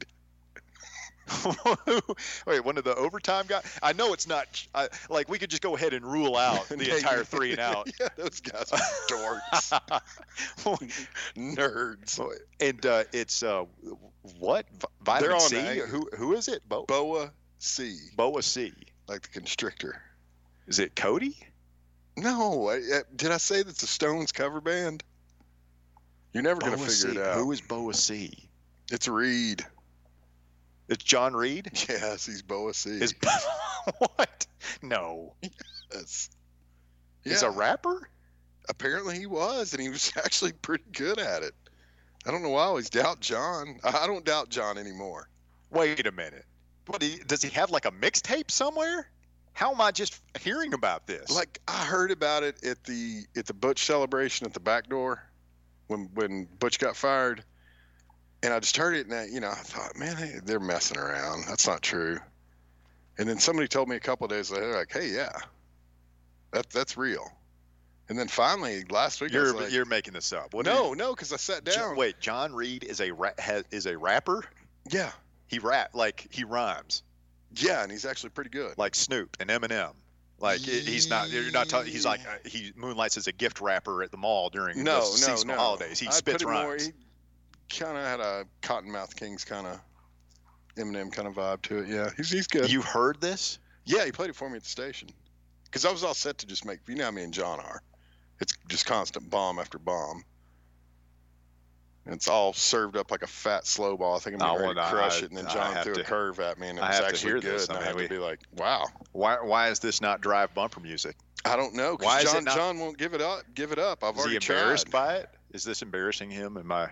[SPEAKER 3] Wait, one of the overtime guys? I know it's not. I, like, we could just go ahead and rule out the entire three and out.
[SPEAKER 4] Yeah, those guys are dorks. Nerds.
[SPEAKER 3] And uh, it's uh, what? V- Vitamin
[SPEAKER 4] They're on
[SPEAKER 3] C?
[SPEAKER 4] A.
[SPEAKER 3] Who who is it? Bo-
[SPEAKER 4] Boa C,
[SPEAKER 3] Boa C.
[SPEAKER 4] like the constrictor.
[SPEAKER 3] Is it Cody?
[SPEAKER 4] No, I, I, did I say that's a Stones cover band? You're never going to
[SPEAKER 3] Boa
[SPEAKER 4] figure
[SPEAKER 3] C.
[SPEAKER 4] it out.
[SPEAKER 3] Who is Boa C?
[SPEAKER 4] It's Reed.
[SPEAKER 3] It's John Reed?
[SPEAKER 4] Yes, he's Boa C.
[SPEAKER 3] Is what? No.
[SPEAKER 4] Yes.
[SPEAKER 3] He's a
[SPEAKER 4] Yeah,
[SPEAKER 3] rapper?
[SPEAKER 4] apparently he was, and he was actually pretty good at it. I don't know why I always doubt John. I I don't doubt John anymore.
[SPEAKER 3] Wait a minute. What do you, does he have like a mixtape somewhere? How am I just hearing about this?
[SPEAKER 4] Like I heard about it at the at the Butch celebration at the back door when when Butch got fired, and I just heard it, and I, you know I thought, man, they, they're messing around. That's not true. And then somebody told me a couple of days later, like, hey, yeah, that that's real. And then finally last week, I
[SPEAKER 3] you're
[SPEAKER 4] was like,
[SPEAKER 3] you're making this up. What do
[SPEAKER 4] no,
[SPEAKER 3] you-
[SPEAKER 4] no, because I sat
[SPEAKER 3] Jo-
[SPEAKER 4] down.
[SPEAKER 3] wait, John Reed is a ra- has, is a rapper?
[SPEAKER 4] Yeah,
[SPEAKER 3] He rap like he rhymes
[SPEAKER 4] yeah, and he's actually pretty good.
[SPEAKER 3] like Snoop and Eminem. Like it- he's not. You're not talking. He's like uh, he moonlights as a gift rapper at the mall during
[SPEAKER 4] no,
[SPEAKER 3] the
[SPEAKER 4] no,
[SPEAKER 3] seasonal
[SPEAKER 4] no.
[SPEAKER 3] holidays. He
[SPEAKER 4] I'd
[SPEAKER 3] spits
[SPEAKER 4] put it more-
[SPEAKER 3] rhymes.
[SPEAKER 4] He kind of had a Cottonmouth Kings kind of Eminem kind of vibe to it. Yeah, he's he's good.
[SPEAKER 3] You heard this?
[SPEAKER 4] Yeah, he played it for me at the station. Because I was all set to just make, you know how me and John are. It's just constant bomb after bomb. And it's all served up like a fat slow ball. I think I'm
[SPEAKER 3] I
[SPEAKER 4] going to
[SPEAKER 3] want-
[SPEAKER 4] crush
[SPEAKER 3] I-
[SPEAKER 4] it, and then
[SPEAKER 3] I
[SPEAKER 4] John
[SPEAKER 3] have
[SPEAKER 4] threw
[SPEAKER 3] to-
[SPEAKER 4] a curve at me, and it
[SPEAKER 3] I
[SPEAKER 4] was
[SPEAKER 3] have to
[SPEAKER 4] actually
[SPEAKER 3] hear
[SPEAKER 4] good.
[SPEAKER 3] this.
[SPEAKER 4] And
[SPEAKER 3] I
[SPEAKER 4] I,
[SPEAKER 3] mean,
[SPEAKER 4] had
[SPEAKER 3] we-
[SPEAKER 4] to be like, wow.
[SPEAKER 3] Why why is this not drive bumper music?
[SPEAKER 4] I don't know. 'Cause
[SPEAKER 3] Why is
[SPEAKER 4] John,
[SPEAKER 3] it not-
[SPEAKER 4] John won't give it up. Give it up. I've
[SPEAKER 3] Is he
[SPEAKER 4] already
[SPEAKER 3] embarrassed
[SPEAKER 4] tried.
[SPEAKER 3] by it? Is this embarrassing him? Am I?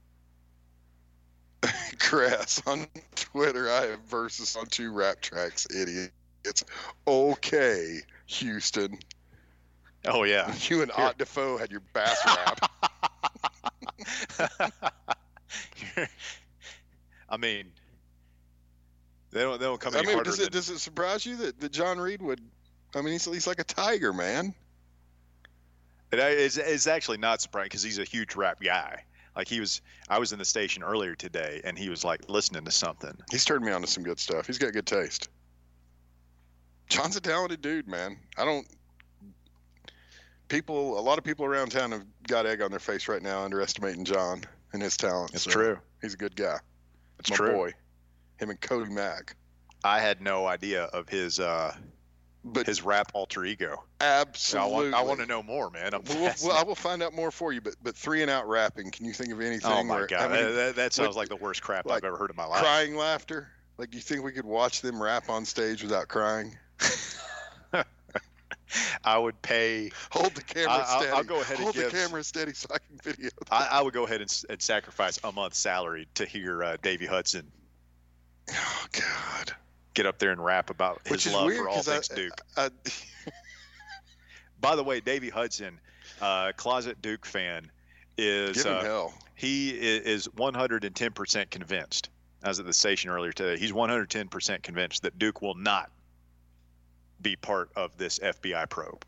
[SPEAKER 4] Chris on Twitter, I have verses on two rap tracks, idiot. It's okay, Houston.
[SPEAKER 3] Oh yeah.
[SPEAKER 4] You and
[SPEAKER 3] Here.
[SPEAKER 4] Ott Defoe had your bass rap.
[SPEAKER 3] I mean, they don't they don't come
[SPEAKER 4] I
[SPEAKER 3] any
[SPEAKER 4] mean,
[SPEAKER 3] harder
[SPEAKER 4] does
[SPEAKER 3] than
[SPEAKER 4] it, does it surprise you that, that John Reed would? I mean, he's, he's like a tiger, man.
[SPEAKER 3] It, it's, it's actually not surprising because he's a huge rap guy. Like he was, I was in the station earlier today, and he was like listening to something.
[SPEAKER 4] He's turned me on to some good stuff. He's got good taste. John's a talented dude, man. I don't. People, a lot of people around town have got egg on their face right now, underestimating John and his talent.
[SPEAKER 3] It's
[SPEAKER 4] so
[SPEAKER 3] true.
[SPEAKER 4] He's a good guy.
[SPEAKER 3] It's
[SPEAKER 4] My
[SPEAKER 3] true.
[SPEAKER 4] boy, him and Cody Mack.
[SPEAKER 3] I had no idea of his uh,
[SPEAKER 4] But
[SPEAKER 3] his rap alter ego.
[SPEAKER 4] absolutely,
[SPEAKER 3] I want, I want to know more, man. I'm
[SPEAKER 4] Well, well,
[SPEAKER 3] fascinated.
[SPEAKER 4] I will find out more for you. But but three and out rapping. Can you think of anything?
[SPEAKER 3] Oh my
[SPEAKER 4] where,
[SPEAKER 3] god,
[SPEAKER 4] I mean,
[SPEAKER 3] that, that, that sounds
[SPEAKER 4] like-
[SPEAKER 3] like the worst crap
[SPEAKER 4] like
[SPEAKER 3] I've ever heard in my life.
[SPEAKER 4] crying laughter. Like, do you think we could watch them rap on stage without crying?
[SPEAKER 3] I would pay.
[SPEAKER 4] Hold the camera
[SPEAKER 3] I- I'll-
[SPEAKER 4] steady.
[SPEAKER 3] I'll go ahead and
[SPEAKER 4] Hold
[SPEAKER 3] give-
[SPEAKER 4] the camera steady so I can video.
[SPEAKER 3] I, I would go ahead and, s- and sacrifice a month's salary to hear uh, Davey Hudson
[SPEAKER 4] Oh God.
[SPEAKER 3] get up there and rap about his
[SPEAKER 4] Which is
[SPEAKER 3] love
[SPEAKER 4] weird
[SPEAKER 3] for all
[SPEAKER 4] 'cause I-
[SPEAKER 3] things Duke.
[SPEAKER 4] I,
[SPEAKER 3] By the way, Davey Hudson, uh, closet Duke fan, is
[SPEAKER 4] give him
[SPEAKER 3] uh,
[SPEAKER 4] hell.
[SPEAKER 3] he i- is one hundred ten percent convinced. I was at the station earlier today. He's one hundred ten percent convinced that Duke will not be part of this F B I probe.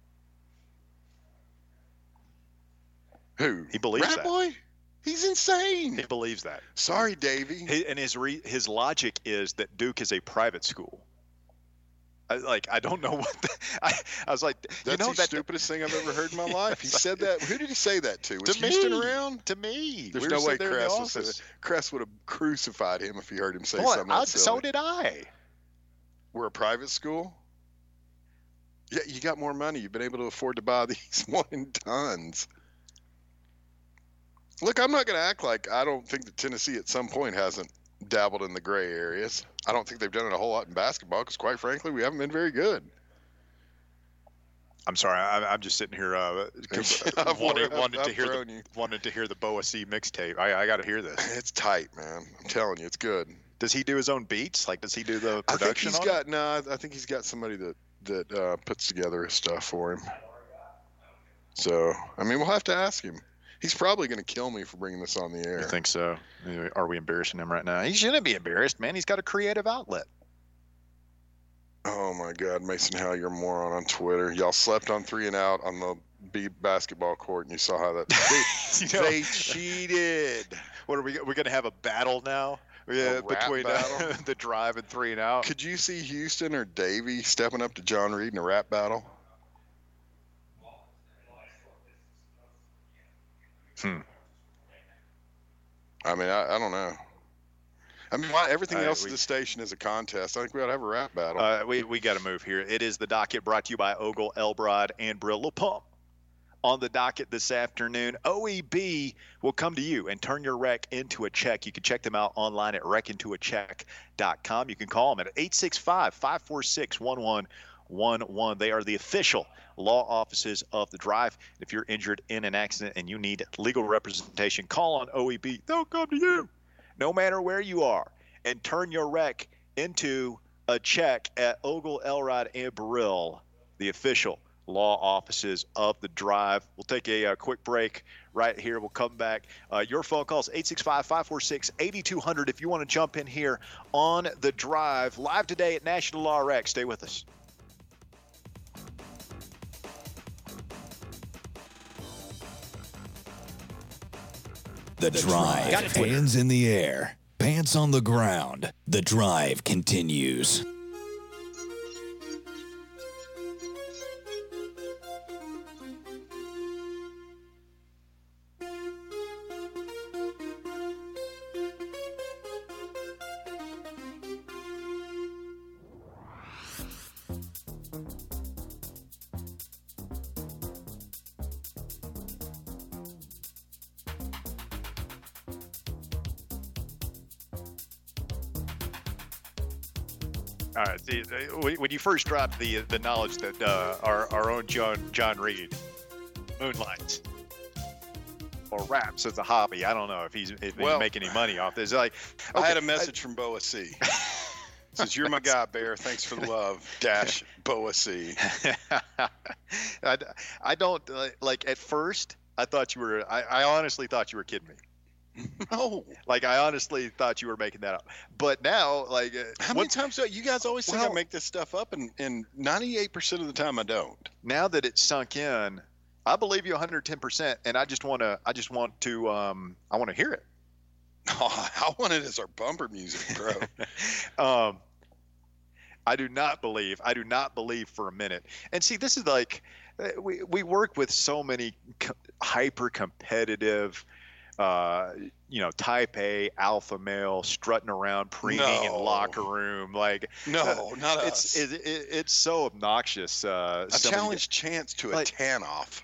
[SPEAKER 4] Who?
[SPEAKER 3] He believes
[SPEAKER 4] Rat
[SPEAKER 3] that.
[SPEAKER 4] Boy? He's insane.
[SPEAKER 3] He believes that.
[SPEAKER 4] Sorry, Davey.
[SPEAKER 3] He, and his re, his logic is that Duke is a private school. I, like I don't know what the, I, I was like,
[SPEAKER 4] That's
[SPEAKER 3] you know
[SPEAKER 4] the
[SPEAKER 3] that
[SPEAKER 4] stupidest thing I've ever heard in my life. He said that. Who did he say that to? Was
[SPEAKER 3] to
[SPEAKER 4] Houston
[SPEAKER 3] me,
[SPEAKER 4] around?
[SPEAKER 3] To me,
[SPEAKER 4] There's
[SPEAKER 3] We
[SPEAKER 4] no
[SPEAKER 3] were
[SPEAKER 4] way
[SPEAKER 3] sitting there in the
[SPEAKER 4] Cress would say
[SPEAKER 3] office.
[SPEAKER 4] that. Cress would have crucified him if he heard him say
[SPEAKER 3] Boy,
[SPEAKER 4] something
[SPEAKER 3] I,
[SPEAKER 4] that
[SPEAKER 3] so
[SPEAKER 4] silly.
[SPEAKER 3] did I.
[SPEAKER 4] We're a private school. Yeah, you got more money. You've been able to afford to buy these one in tons. Look, I'm not going to act like I don't think that Tennessee at some point hasn't dabbled in the gray areas. I don't think they've done it a whole lot in basketball because, quite frankly, we haven't been very good.
[SPEAKER 3] I'm sorry, I, I'm just sitting here uh,
[SPEAKER 4] I've
[SPEAKER 3] wanting,
[SPEAKER 4] I've-
[SPEAKER 3] wanting to
[SPEAKER 4] I've
[SPEAKER 3] hear
[SPEAKER 4] thrown
[SPEAKER 3] the
[SPEAKER 4] you.
[SPEAKER 3] wanted to hear the Boa C mixtape. I, I got to hear this.
[SPEAKER 4] It's tight, man. I'm telling you, it's good.
[SPEAKER 3] Does he do his own beats? Like, does he do the
[SPEAKER 4] I think
[SPEAKER 3] production?
[SPEAKER 4] he's
[SPEAKER 3] on
[SPEAKER 4] got no. I I think he's got somebody that that uh, puts together his stuff for him. So, I mean, we'll have to ask him. He's probably going to kill me for bringing this on the
[SPEAKER 3] it?
[SPEAKER 4] air.
[SPEAKER 3] You think so? Are we embarrassing him right now? He shouldn't be embarrassed, man. He's got a creative outlet.
[SPEAKER 4] Oh my God, Mason Howe, you're a moron on Twitter. Y'all slept on three and out on the B basketball court, and you saw how that they,
[SPEAKER 3] You know,
[SPEAKER 4] they cheated.
[SPEAKER 3] What are we? We're going to have a battle now. Yeah,
[SPEAKER 4] rap
[SPEAKER 3] between uh,
[SPEAKER 4] battle?
[SPEAKER 3] the drive and three and out.
[SPEAKER 4] Could you see Houston or Davey stepping up to John Reed in a rap battle?
[SPEAKER 3] Hmm.
[SPEAKER 4] I mean, I, I don't know. I mean, why, everything
[SPEAKER 3] Uh,
[SPEAKER 4] else
[SPEAKER 3] we-
[SPEAKER 4] at the station is a contest. I think we ought to have a rap battle.
[SPEAKER 3] Uh, we we got to move here. It is the docket brought to you by Ogle, Elbrod, and Brillo Pump. On the docket this afternoon, O E B will come to you and turn your wreck into a check. You can check them out online at wreck into a check dot com. You can call them at eight six five, five four six, one one one one. They are the official law offices of the Drive. If you're injured in an accident and you need legal representation, call on O E B. They'll come to you no matter where you are and turn your wreck into a check at Ogle, Elrod, and Burrill, the official law offices of the Drive. We'll take a, uh quick break right here. We'll come back. Uh, your phone calls, eight six five, five four six, eight two zero zero if you want to jump in here on the Drive. Live today at National Law Rec. Stay with us.
[SPEAKER 5] The Drive. Hands in the air. Pants on the ground. The Drive continues.
[SPEAKER 3] All right. See, when when you first dropped the the knowledge that uh, our our own John John Reed moonlights or raps as a hobby, I don't know if he's if
[SPEAKER 4] Well,
[SPEAKER 3] he's making any money off this. Like,
[SPEAKER 4] I had
[SPEAKER 3] okay,
[SPEAKER 4] a message from Boa C. Says, you're my guy, Bear. Thanks for the love. Dash Boa C.
[SPEAKER 3] I, I don't uh, like at first. I thought you were. I, I honestly thought you were kidding me.
[SPEAKER 4] No.
[SPEAKER 3] Like I honestly thought you were making that up. But now, like, uh,
[SPEAKER 4] How many
[SPEAKER 3] once-
[SPEAKER 4] times do you guys always think
[SPEAKER 3] Well-
[SPEAKER 4] I make this stuff up, and, and ninety-eight percent of the time I don't.
[SPEAKER 3] now that it's sunk in, I believe you one hundred ten percent, and I just want to. I just want to. Um, I want to hear it.
[SPEAKER 4] Oh, I want it as our bumper music, bro.
[SPEAKER 3] um, I do not believe. I do not believe for a minute. And see, this is like uh, we we work with so many co- hyper competitive, uh, you know, type A alpha male strutting around, preening in
[SPEAKER 4] No.
[SPEAKER 3] locker room. Like
[SPEAKER 4] No,
[SPEAKER 3] uh,
[SPEAKER 4] not
[SPEAKER 3] it's
[SPEAKER 4] us.
[SPEAKER 3] it, it, it's so obnoxious. Uh,
[SPEAKER 4] I
[SPEAKER 3] some of the-
[SPEAKER 4] challenge Chance to a
[SPEAKER 3] like-
[SPEAKER 4] tan off.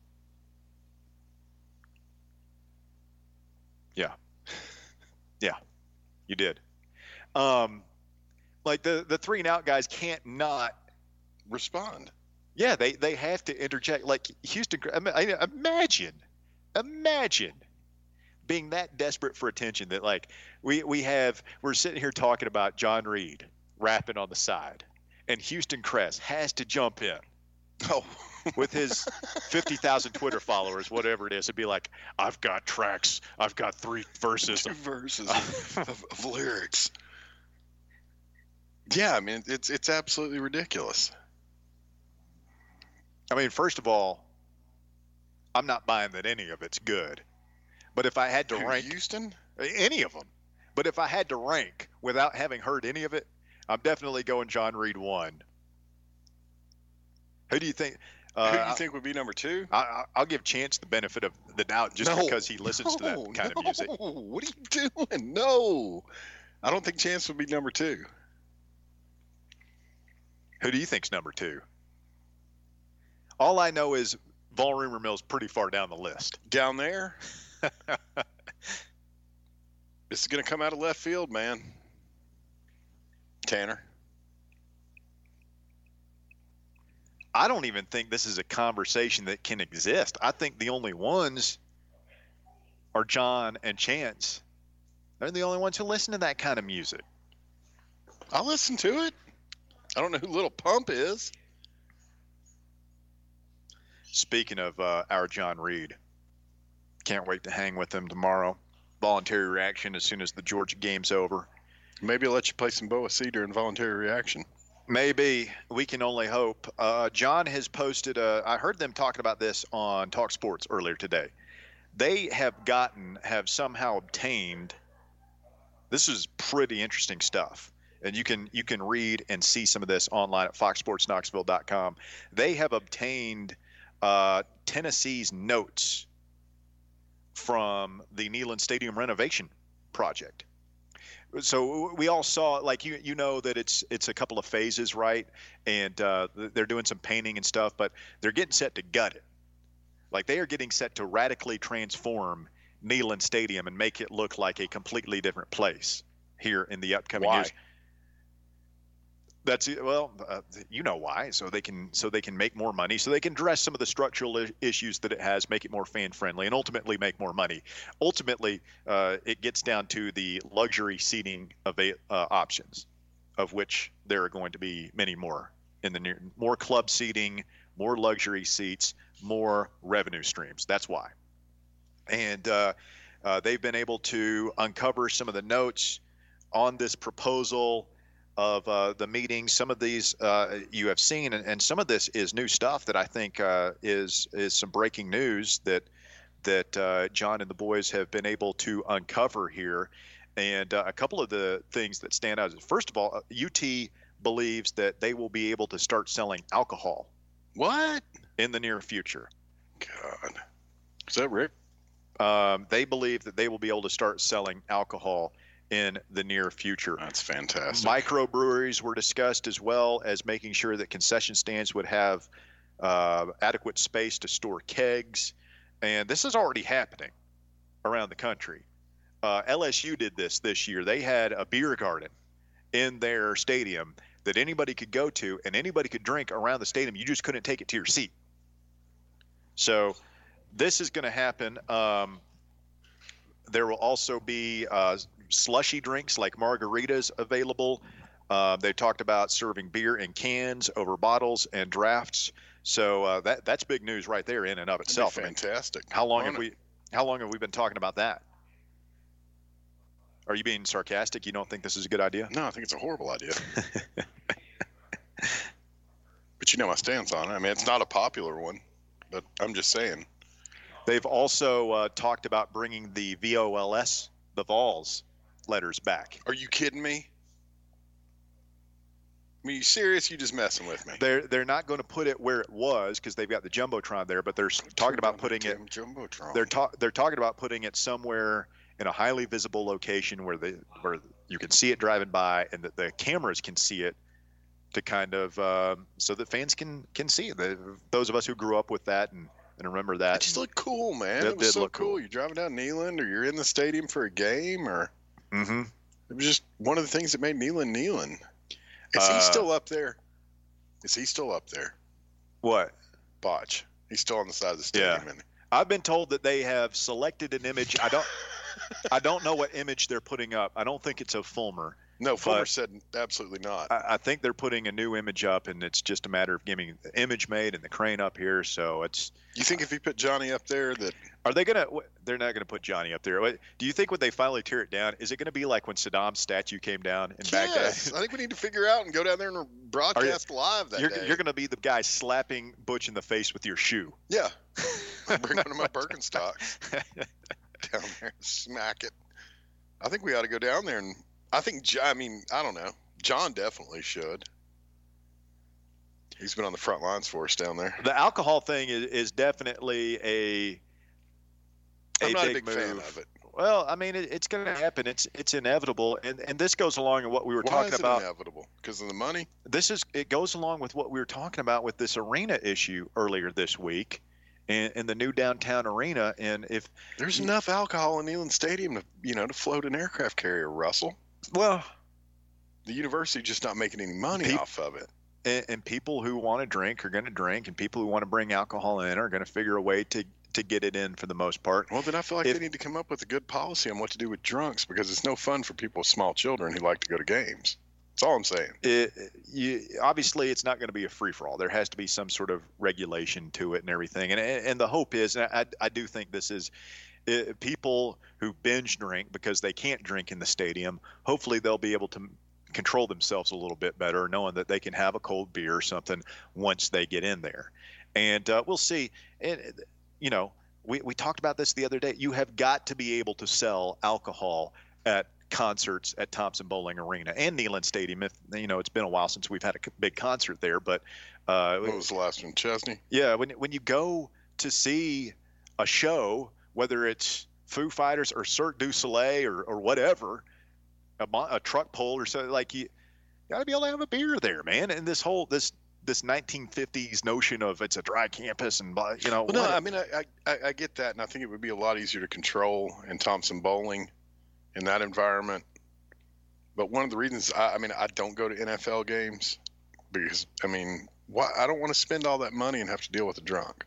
[SPEAKER 3] Yeah. Yeah, you did. Um, like the the three and out guys can't not.
[SPEAKER 4] Respond.
[SPEAKER 3] Yeah, they they have to interject. Like Houston, I mean, I- imagine, imagine being that desperate for attention that like we we have we're sitting here talking about John Reed rapping on the side, and Houston Cress has to jump in
[SPEAKER 4] Oh.
[SPEAKER 3] with his fifty thousand Twitter followers, whatever it is, and be like, I've got tracks, I've got three verses.
[SPEAKER 4] Two verses of, of, of lyrics. Yeah, I mean it's it's absolutely ridiculous.
[SPEAKER 3] I mean, first of all, I'm not buying that any of it's good. But if I had to
[SPEAKER 4] Who,
[SPEAKER 3] rank
[SPEAKER 4] Houston?
[SPEAKER 3] any of them, but if I had to rank without having heard any of it, I'm definitely going John Reed one. Who do you think? Uh,
[SPEAKER 4] Who do you think would be number two?
[SPEAKER 3] I, I, I'll give Chance the benefit of the doubt just
[SPEAKER 4] No.
[SPEAKER 3] because he listens to
[SPEAKER 4] No,
[SPEAKER 3] that kind
[SPEAKER 4] no.
[SPEAKER 3] of music.
[SPEAKER 4] What are you doing? No, I don't think Chance would be number two.
[SPEAKER 3] Who do you think's number two? All I know is Vol Rumor Mill's pretty far down the list.
[SPEAKER 4] Down there, this is going to come out of left field, man. Tanner.
[SPEAKER 3] I don't even think this is a conversation that can exist. I think the only ones are John and Chance. They're the only ones who listen to that kind of music.
[SPEAKER 4] I'll listen to it. I don't know who Little Pump is.
[SPEAKER 3] Speaking of uh, our John Reed, can't wait to hang with him tomorrow. Voluntary reaction as soon as the Georgia game's over.
[SPEAKER 4] Maybe I'll let you play some Boa C during voluntary reaction.
[SPEAKER 3] Maybe. We can only hope. Uh, John has posted, a, I heard them talking about this on Talk Sports earlier today. They have gotten, have somehow obtained, this is pretty interesting stuff. And you can you can read and see some of this online at fox sports knoxville dot com. They have obtained uh, Tennessee's notes from the Neyland Stadium renovation project. So we all saw, like you you know that it's it's a couple of phases, right? And uh, they're doing some painting and stuff, but they're getting set to gut it. Like they are getting set to radically transform Neyland Stadium and make it look like a completely different place here in the upcoming
[SPEAKER 4] Why?
[SPEAKER 3] years. That's well, uh, you know why. So they can so they can make more money. So they can address some of the structural I- issues that it has, make it more fan friendly, and ultimately make more money. Ultimately, uh, it gets down to the luxury seating of a, uh, options, of which there are going to be many more in the near. More club seating, more luxury seats, more revenue streams. That's why. And uh, uh, they've been able to uncover some of the notes on this proposal of uh, the meetings. Some of these uh, you have seen, and, and some of this is new stuff that I think uh, is is some breaking news that that uh, John and the boys have been able to uncover here. And uh, a couple of the things that stand out is, first of all, uh, U T believes that they will be able to start selling alcohol
[SPEAKER 4] What?
[SPEAKER 3] in the near future.
[SPEAKER 4] God. Is that Rick?
[SPEAKER 3] Um, they believe that they will be able to start selling alcohol in the near future.
[SPEAKER 4] That's fantastic.
[SPEAKER 3] Microbreweries were discussed, as well as making sure that concession stands would have uh, adequate space to store kegs. And this is already happening around the country. Uh, L S U did this this year. They had a beer garden in their stadium that anybody could go to and anybody could drink around the stadium. You just couldn't take it to your seat. So this is going to happen. Um, there will also be uh, slushy drinks like margaritas available. Uh, they talked about serving beer in cans over bottles and drafts. So uh, that that's big news right there in and of itself.
[SPEAKER 4] Fantastic.
[SPEAKER 3] I mean, how long
[SPEAKER 4] On
[SPEAKER 3] have
[SPEAKER 4] it.
[SPEAKER 3] we how long have we been talking about that? Are you being sarcastic? You don't think this is a good idea?
[SPEAKER 4] No, I think it's a horrible idea. But you know my stance on it. I mean, it's not a popular one, but I'm just saying.
[SPEAKER 3] They've also uh, talked about bringing the V O L S, the Vols letters back.
[SPEAKER 4] Are you kidding me? I mean, you serious? You just messing with me?
[SPEAKER 3] They're they're not going to put it where it was because they've got the jumbotron there, but they're s- talking about putting it.
[SPEAKER 4] Jumbotron.
[SPEAKER 3] They're ta- they're talking about putting it somewhere in a highly visible location where they where you can see it driving by and that the cameras can see it, to kind of um, so that fans can can see it. The, those of us who grew up with that and, and remember that.
[SPEAKER 4] It just looked cool, man.
[SPEAKER 3] It
[SPEAKER 4] It was
[SPEAKER 3] did
[SPEAKER 4] so
[SPEAKER 3] look
[SPEAKER 4] cool.
[SPEAKER 3] cool.
[SPEAKER 4] You're driving down Neyland, or you're in the stadium for a game, or
[SPEAKER 3] Mm-hmm.
[SPEAKER 4] it was just one of the things that made Neyland Neyland. Is
[SPEAKER 3] Uh,
[SPEAKER 4] he still up there? Is he still up there?
[SPEAKER 3] What?
[SPEAKER 4] Botch. He's still on the side of the stadium.
[SPEAKER 3] Yeah.
[SPEAKER 4] Isn't he?
[SPEAKER 3] I've been told that they have selected an image. I don't I don't know what image they're putting up. I don't think it's of Fulmer.
[SPEAKER 4] No, Fulmer
[SPEAKER 3] But-
[SPEAKER 4] said absolutely not.
[SPEAKER 3] I, I think they're putting a new image up, and it's just a matter of getting the image made and the crane up here. So it's.
[SPEAKER 4] You think if he put Johnny up there that
[SPEAKER 3] Are they gonna? wh- They're not gonna put Johnny up there. What, do you think when they finally tear it down, is it gonna be like when Saddam's statue came down in Baghdad?
[SPEAKER 4] yes, I think we need to figure out and go down there and broadcast live that
[SPEAKER 3] You're,
[SPEAKER 4] day.
[SPEAKER 3] you're gonna be the guy slapping Butch in the face with your shoe.
[SPEAKER 4] Yeah. Bring one of my Birkenstock down there, smack it. I think we ought to go down there, and I think, Jo- I mean, I don't know. John definitely should. He's been on the front lines for us down there.
[SPEAKER 3] The alcohol thing is, is definitely a.
[SPEAKER 4] I'm not a
[SPEAKER 3] big
[SPEAKER 4] big fan
[SPEAKER 3] move.
[SPEAKER 4] of it.
[SPEAKER 3] Well, I mean, it, it's going to happen. It's it's inevitable, and and this goes along with what we were
[SPEAKER 4] Why
[SPEAKER 3] talking
[SPEAKER 4] is it
[SPEAKER 3] about.
[SPEAKER 4] inevitable? Because of the money?
[SPEAKER 3] This is it goes along with what we were talking about with this arena issue earlier this week, in, in the new downtown arena. And if
[SPEAKER 4] There's enough alcohol in Neyland Stadium to, you know, to float an aircraft carrier, Russell.
[SPEAKER 3] well,
[SPEAKER 4] The university just not making any money
[SPEAKER 3] Peop-
[SPEAKER 4] off of it.
[SPEAKER 3] and, and people who want to drink are going to drink, and people who want to bring alcohol in are going to figure a way to to get it in for the most part.
[SPEAKER 4] Well, then I feel like
[SPEAKER 3] If-
[SPEAKER 4] they need to come up with a good policy on what to do with drunks, because it's no fun for people with small children who like to go to games. That's all I'm saying.
[SPEAKER 3] It, you, obviously, it's not going to be a free for all. There has to be some sort of regulation to it and everything. And and the hope is, and I, I do think this is, uh, people who binge drink because they can't drink in the stadium. Hopefully, they'll be able to control themselves a little bit better, knowing that they can have a cold beer or something once they get in there. And uh, we'll see. And you know, we we talked about this the other day. You have got to be able to sell alcohol at concerts at Thompson Bowling Arena and Neyland Stadium. If you know, it's been a while since we've had a c- big concert there, but uh,
[SPEAKER 4] What was the last one? Chesney?
[SPEAKER 3] yeah, when when you go to see a show, whether it's Foo Fighters or Cirque du Soleil or or whatever, a, mo- a truck pull or something, like you got to be able to have a beer there, man. And this whole this this nineteen fifties notion of it's a dry campus and blah, you know.
[SPEAKER 4] Well, no,
[SPEAKER 3] what-
[SPEAKER 4] I mean, I, I I get that, and I think it would be a lot easier to control in Thompson Bowling in that environment. But one of the reasons I, I mean I don't go to N F L games because I mean why I don't want to spend all that money and have to deal with a drunk.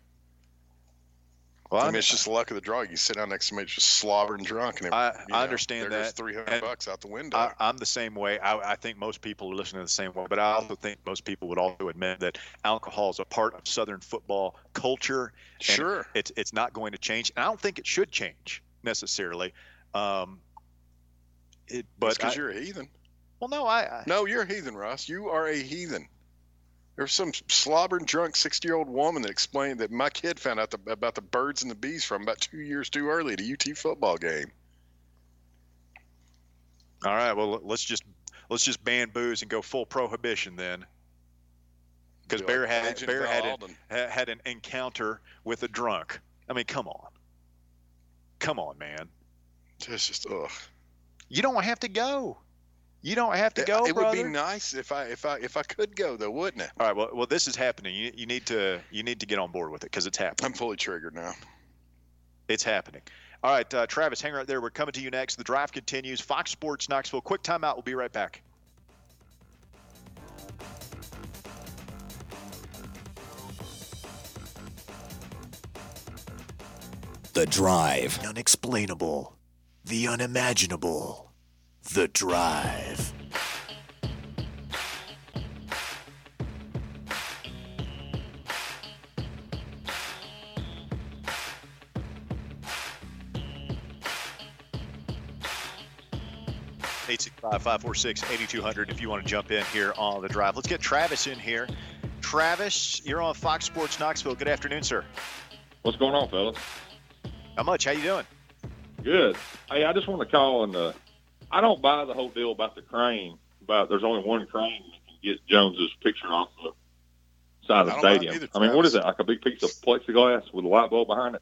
[SPEAKER 3] well,
[SPEAKER 4] I
[SPEAKER 3] I'm-
[SPEAKER 4] mean, it's just the luck of the draw. You sit down next to somebody just slobbering drunk, and it,
[SPEAKER 3] I-
[SPEAKER 4] you
[SPEAKER 3] I
[SPEAKER 4] know,
[SPEAKER 3] understand
[SPEAKER 4] there goes
[SPEAKER 3] that.
[SPEAKER 4] three hundred
[SPEAKER 3] And
[SPEAKER 4] bucks out the window.
[SPEAKER 3] I, I'm the same way. I, I think most people are listening the same way, but I also think most people would also admit that alcohol is a part of Southern football culture. and
[SPEAKER 4] Sure.
[SPEAKER 3] It's it's not going to change, and I don't think it should change necessarily. Um, it, but
[SPEAKER 4] because
[SPEAKER 3] I-
[SPEAKER 4] you're a heathen.
[SPEAKER 3] well, no, I, I
[SPEAKER 4] No, you're a heathen, Ross. You are a heathen. There's some slobbering drunk sixty-year-old woman that explained that my kid found out the, about the birds and the bees from about two years too early at a U T football game.
[SPEAKER 3] all right. Well, let's just let's just ban booze and go full prohibition then. Because
[SPEAKER 4] Be
[SPEAKER 3] Bear
[SPEAKER 4] like
[SPEAKER 3] had
[SPEAKER 4] Agent
[SPEAKER 3] Bear had,
[SPEAKER 4] Alden.
[SPEAKER 3] an, ha- had an encounter with a drunk. I mean, come on, come on, man.
[SPEAKER 4] It's just ugh.
[SPEAKER 3] You don't have to go. You don't have to
[SPEAKER 4] It,
[SPEAKER 3] go,
[SPEAKER 4] it would
[SPEAKER 3] brother.
[SPEAKER 4] be nice if I if I if I could go though, wouldn't it?
[SPEAKER 3] All right. Well, well, this is happening. You, you need to you need to get on board with it because it's happening.
[SPEAKER 4] I'm fully triggered now.
[SPEAKER 3] It's happening. All right, uh, Travis, hang right there. We're coming to you next. The drive continues. Fox Sports Knoxville. Quick timeout. We'll be right back.
[SPEAKER 5] The Drive.
[SPEAKER 1] The unexplainable. The unimaginable. The Drive.
[SPEAKER 3] eight six five, five four six, eight two zero zero if you want to jump in here on The Drive. Let's get Travis in here. Travis, you're on Fox Sports Knoxville. Good afternoon, sir.
[SPEAKER 7] What's going on, fellas?
[SPEAKER 3] Not much. How you doing?
[SPEAKER 7] Good. Hey, I just want to call and uh, I don't buy the whole deal about the crane. About there's only one crane that can get Jones's picture off the side of the
[SPEAKER 4] I don't buy it
[SPEAKER 7] stadium.
[SPEAKER 4] either,
[SPEAKER 7] I mean, what is
[SPEAKER 4] Travis.
[SPEAKER 7] it? Like a big piece of plexiglass with a light bulb behind it?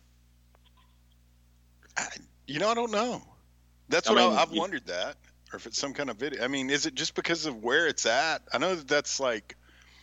[SPEAKER 4] I, you know, I don't know. That's
[SPEAKER 7] I
[SPEAKER 4] what
[SPEAKER 7] mean,
[SPEAKER 4] I, I've
[SPEAKER 7] you-
[SPEAKER 4] wondered that, or if it's some kind of video. I mean, is it just because of where it's at? I know that that's like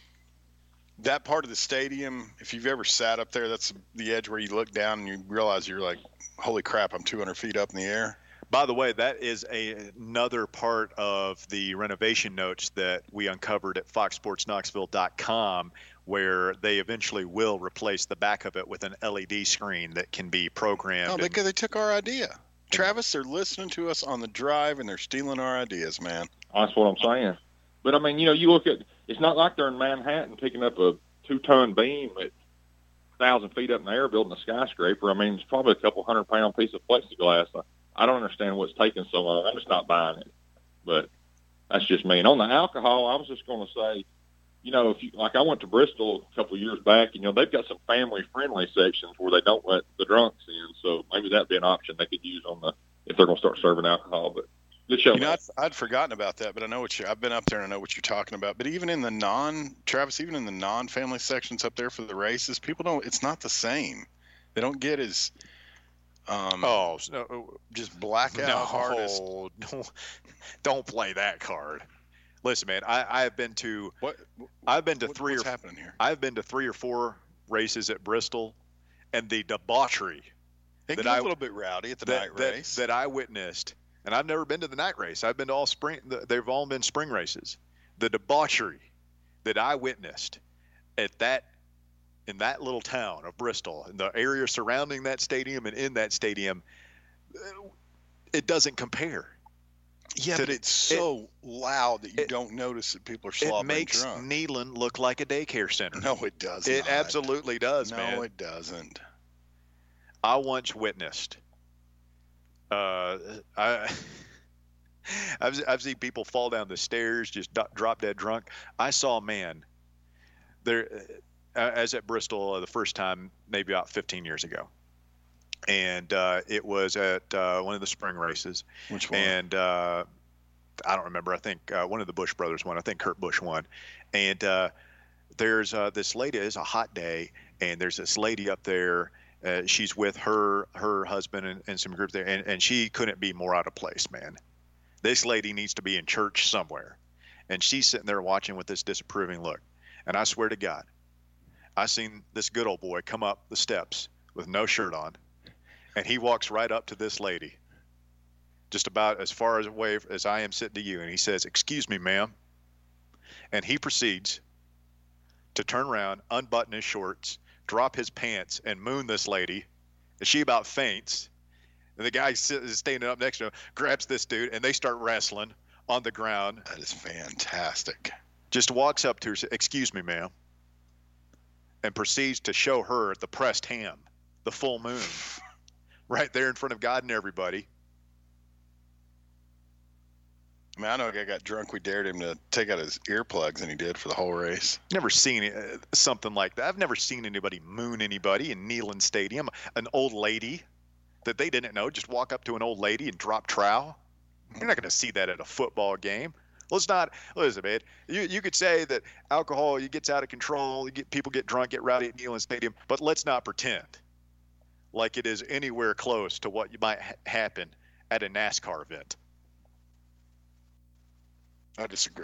[SPEAKER 4] that part of the stadium. If you've ever sat up there, that's the edge where you look down and you realize you're like, holy crap, I'm two hundred feet up in the air.
[SPEAKER 3] By the way, that is a, another part of the renovation notes that we uncovered at fox sports knoxville dot com, where they eventually will replace the back of it with an L E D screen that can be programmed.
[SPEAKER 4] No,
[SPEAKER 3] and-
[SPEAKER 4] because they took our idea. Travis, they're listening to us on the drive and they're stealing our ideas, man.
[SPEAKER 7] That's what I'm saying. But, I mean, you know, you look at – it's not like they're in Manhattan picking up a two-ton beam at one thousand feet up in the air building a skyscraper. I mean, it's probably a couple hundred-pound piece of plexiglass. I don't understand what's taking so long. I'm just not buying it. But that's just me. And on the alcohol, I was just going to say, you know, if you like I went to Bristol a couple of years back, and, you know, they've got some family-friendly sections where they don't let the drunks in. So maybe that'd be an option they could use on the if they're going to start serving alcohol. But good show.
[SPEAKER 4] You know,
[SPEAKER 7] man.
[SPEAKER 4] I'd, I'd forgotten about that, but I know what you. I've been up there and I know what you're talking about. But even in the non, Travis, even in the non-family sections up there for the races, people don't. It's not the same. They don't get as um,
[SPEAKER 3] Oh, no,
[SPEAKER 4] just blackout
[SPEAKER 3] no,
[SPEAKER 4] hard as
[SPEAKER 3] don't, don't play that card. Listen, man, I, I have been to
[SPEAKER 4] what.
[SPEAKER 3] I've been to
[SPEAKER 4] what-
[SPEAKER 3] three
[SPEAKER 4] what's
[SPEAKER 3] or
[SPEAKER 4] happening here?
[SPEAKER 3] I've been to three or four races at Bristol, and the debauchery
[SPEAKER 4] It
[SPEAKER 3] that
[SPEAKER 4] gets
[SPEAKER 3] I-
[SPEAKER 4] a little bit rowdy at the
[SPEAKER 3] that,
[SPEAKER 4] night
[SPEAKER 3] that,
[SPEAKER 4] race.
[SPEAKER 3] that I witnessed, and I've never been to the night race. I've been to all spring. They've all been spring races. The debauchery that I witnessed at that in that little town of Bristol, in the area surrounding that stadium and in that stadium, it doesn't compare.
[SPEAKER 4] yeah,
[SPEAKER 3] to-
[SPEAKER 4] but it's so loud that you
[SPEAKER 3] it-
[SPEAKER 4] don't notice that people are
[SPEAKER 3] It
[SPEAKER 4] slobbering
[SPEAKER 3] makes
[SPEAKER 4] drunk.
[SPEAKER 3] Neyland look like a daycare center.
[SPEAKER 4] No, it does.
[SPEAKER 3] it
[SPEAKER 4] not.
[SPEAKER 3] absolutely does,
[SPEAKER 4] no,
[SPEAKER 3] man.
[SPEAKER 4] it doesn't.
[SPEAKER 3] I once witnessed. Uh, I. I've, I've seen people fall down the stairs, just do- drop dead drunk. I saw a man there, uh, as at Bristol uh, the first time, maybe about fifteen years ago. And uh, it was at uh, one of the spring races.
[SPEAKER 4] Which one?
[SPEAKER 3] And uh, I don't remember. I think uh, one of the Bush brothers won. I think Kurt Busch won. And uh, there's uh, this lady. It's a hot day, and there's this lady up there. Uh, she's with her her husband and, and some group there, and, and she couldn't be more out of place, man. This lady needs to be in church somewhere, and she's sitting there watching with this disapproving look. And I swear to God, I seen this good old boy come up the steps with no shirt on, and he walks right up to this lady, just about as far as away as I am sitting to you, and he says, "Excuse me, ma'am," and he proceeds to turn around, unbutton his shorts, drop his pants, and moon this lady, and she about faints. And the guy sit- is standing up next to him, grabs this dude, and they start wrestling on the ground.
[SPEAKER 4] That is fantastic.
[SPEAKER 3] Just walks up to her, says, "Excuse me, ma'am," and proceeds to show her the pressed ham, the full moon, right there in front of God and everybody.
[SPEAKER 4] I mean, I know a guy got drunk. We dared him to take out his earplugs, and he did for the whole race.
[SPEAKER 3] Never seen uh, something like that. I've never seen anybody moon anybody in Neyland Stadium. An old lady that they didn't know just walk up to an old lady and drop trowel. You're not going to see that at a football game. Let's not listen, man. You you could say that alcohol it gets out of control. You get people get drunk, get rowdy at Neyland Stadium, but let's not pretend like it is anywhere close to what you might ha- happen at a NASCAR event.
[SPEAKER 4] I disagree.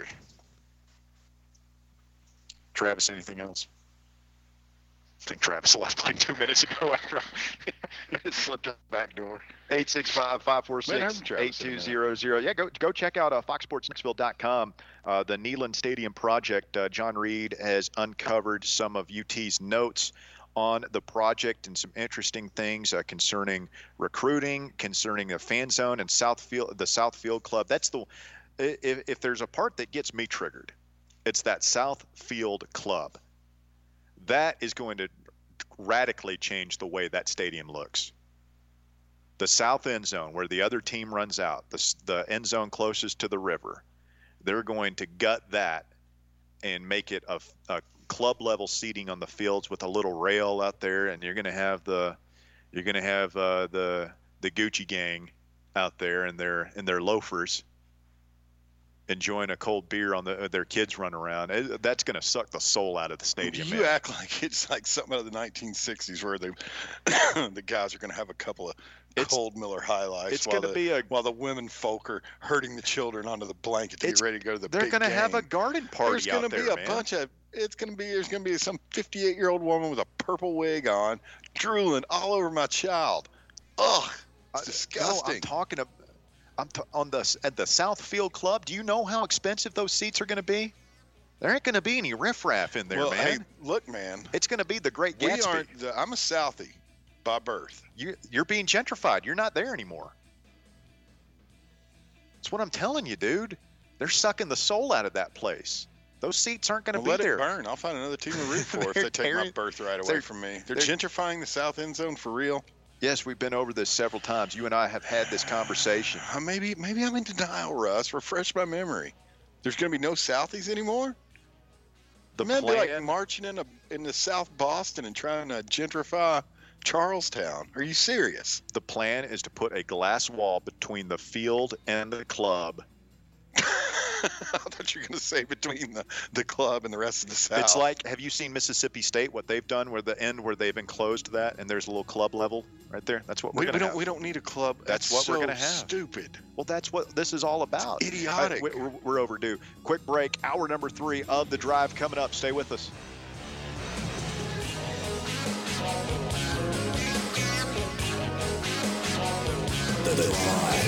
[SPEAKER 3] Travis, anything else? I think Travis left like two minutes ago after I slipped out the back door. eight six five, five four six, eight two zero zero. Yeah, go go check out uh, fox sports knoxville dot com. Uh, the Neyland Stadium project, uh, John Reed has uncovered some of U T's notes on the project and some interesting things uh, concerning recruiting, concerning the fan zone and Southfield, the Southfield Club. That's the if, if there's a part that gets me triggered, it's that Southfield Club. That is going to radically change the way that stadium looks. The south end zone where the other team runs out, the, the end zone closest to the river, they're going to gut that and make it a, a club level seating on the fields with a little rail out there, and you're going to have the you're going to have uh, the the Gucci gang out there in their in their loafers enjoying a cold beer on the their kids run around. It, that's going to suck the soul out of the stadium.
[SPEAKER 4] You
[SPEAKER 3] man.
[SPEAKER 4] act like it's like something out of the nineteen sixties where they the guys are going to have a couple of
[SPEAKER 3] It's-
[SPEAKER 4] cold Miller High Lifes
[SPEAKER 3] it's
[SPEAKER 4] while
[SPEAKER 3] gonna
[SPEAKER 4] the,
[SPEAKER 3] be a-
[SPEAKER 4] while the women folk are herding the children onto the blanket to
[SPEAKER 3] It's-
[SPEAKER 4] get ready to go to the
[SPEAKER 3] They're
[SPEAKER 4] big
[SPEAKER 3] going to have a
[SPEAKER 4] game.
[SPEAKER 3] garden party
[SPEAKER 4] There's
[SPEAKER 3] out
[SPEAKER 4] going to
[SPEAKER 3] there,
[SPEAKER 4] be a
[SPEAKER 3] man.
[SPEAKER 4] bunch of it's going to be there's going to be some fifty-eight year old woman with a purple wig on drooling all over my child. Ugh,
[SPEAKER 3] I-
[SPEAKER 4] it's disgusting.
[SPEAKER 3] No, I'm talking about I'm t- on the at the Southfield Club. Do you know how expensive those seats are going to be? There ain't going to be any riffraff in there,
[SPEAKER 4] well,
[SPEAKER 3] man.
[SPEAKER 4] hey, look, man,
[SPEAKER 3] It's going to be the Great
[SPEAKER 4] we
[SPEAKER 3] Gatsby.
[SPEAKER 4] aren't. The, I'm a Southie by birth.
[SPEAKER 3] You, you're being gentrified. You're not there anymore. That's what I'm telling you, dude. They're sucking the soul out of that place. Those seats aren't going to
[SPEAKER 4] Well,
[SPEAKER 3] be
[SPEAKER 4] let
[SPEAKER 3] there.
[SPEAKER 4] it burn. I'll find another team to root for if
[SPEAKER 3] They're
[SPEAKER 4] they take my
[SPEAKER 3] tearing-
[SPEAKER 4] birthright away
[SPEAKER 3] they're-
[SPEAKER 4] from me. They're,
[SPEAKER 3] they're-
[SPEAKER 4] gentrifying the south end zone for real.
[SPEAKER 3] Yes, we've been over this several times. You and I have had this conversation.
[SPEAKER 4] Uh, maybe maybe I'm in denial, Russ. Refresh my memory. There's going to be no Southies anymore.
[SPEAKER 3] The
[SPEAKER 4] Man, be like
[SPEAKER 3] plan,
[SPEAKER 4] marching in a into South Boston and trying to gentrify Charlestown. Are you serious?
[SPEAKER 3] the plan is to put a glass wall between the field and the club.
[SPEAKER 4] I thought you were going to say between the, the club and the rest of the South.
[SPEAKER 3] It's like, have you seen Mississippi State, what they've done where the end where they've enclosed that and there's a little club level right there? That's what we're
[SPEAKER 4] we,
[SPEAKER 3] going
[SPEAKER 4] we
[SPEAKER 3] to
[SPEAKER 4] don't
[SPEAKER 3] have.
[SPEAKER 4] we don't need a club.
[SPEAKER 3] That's
[SPEAKER 4] That's
[SPEAKER 3] what we're
[SPEAKER 4] so
[SPEAKER 3] gonna have.
[SPEAKER 4] Stupid.
[SPEAKER 3] Well, that's what this is all about.
[SPEAKER 4] It's idiotic.
[SPEAKER 3] Uh, we're, we're overdue. Quick break. Hour number three of the drive coming up. Stay with us.
[SPEAKER 5] The Drive.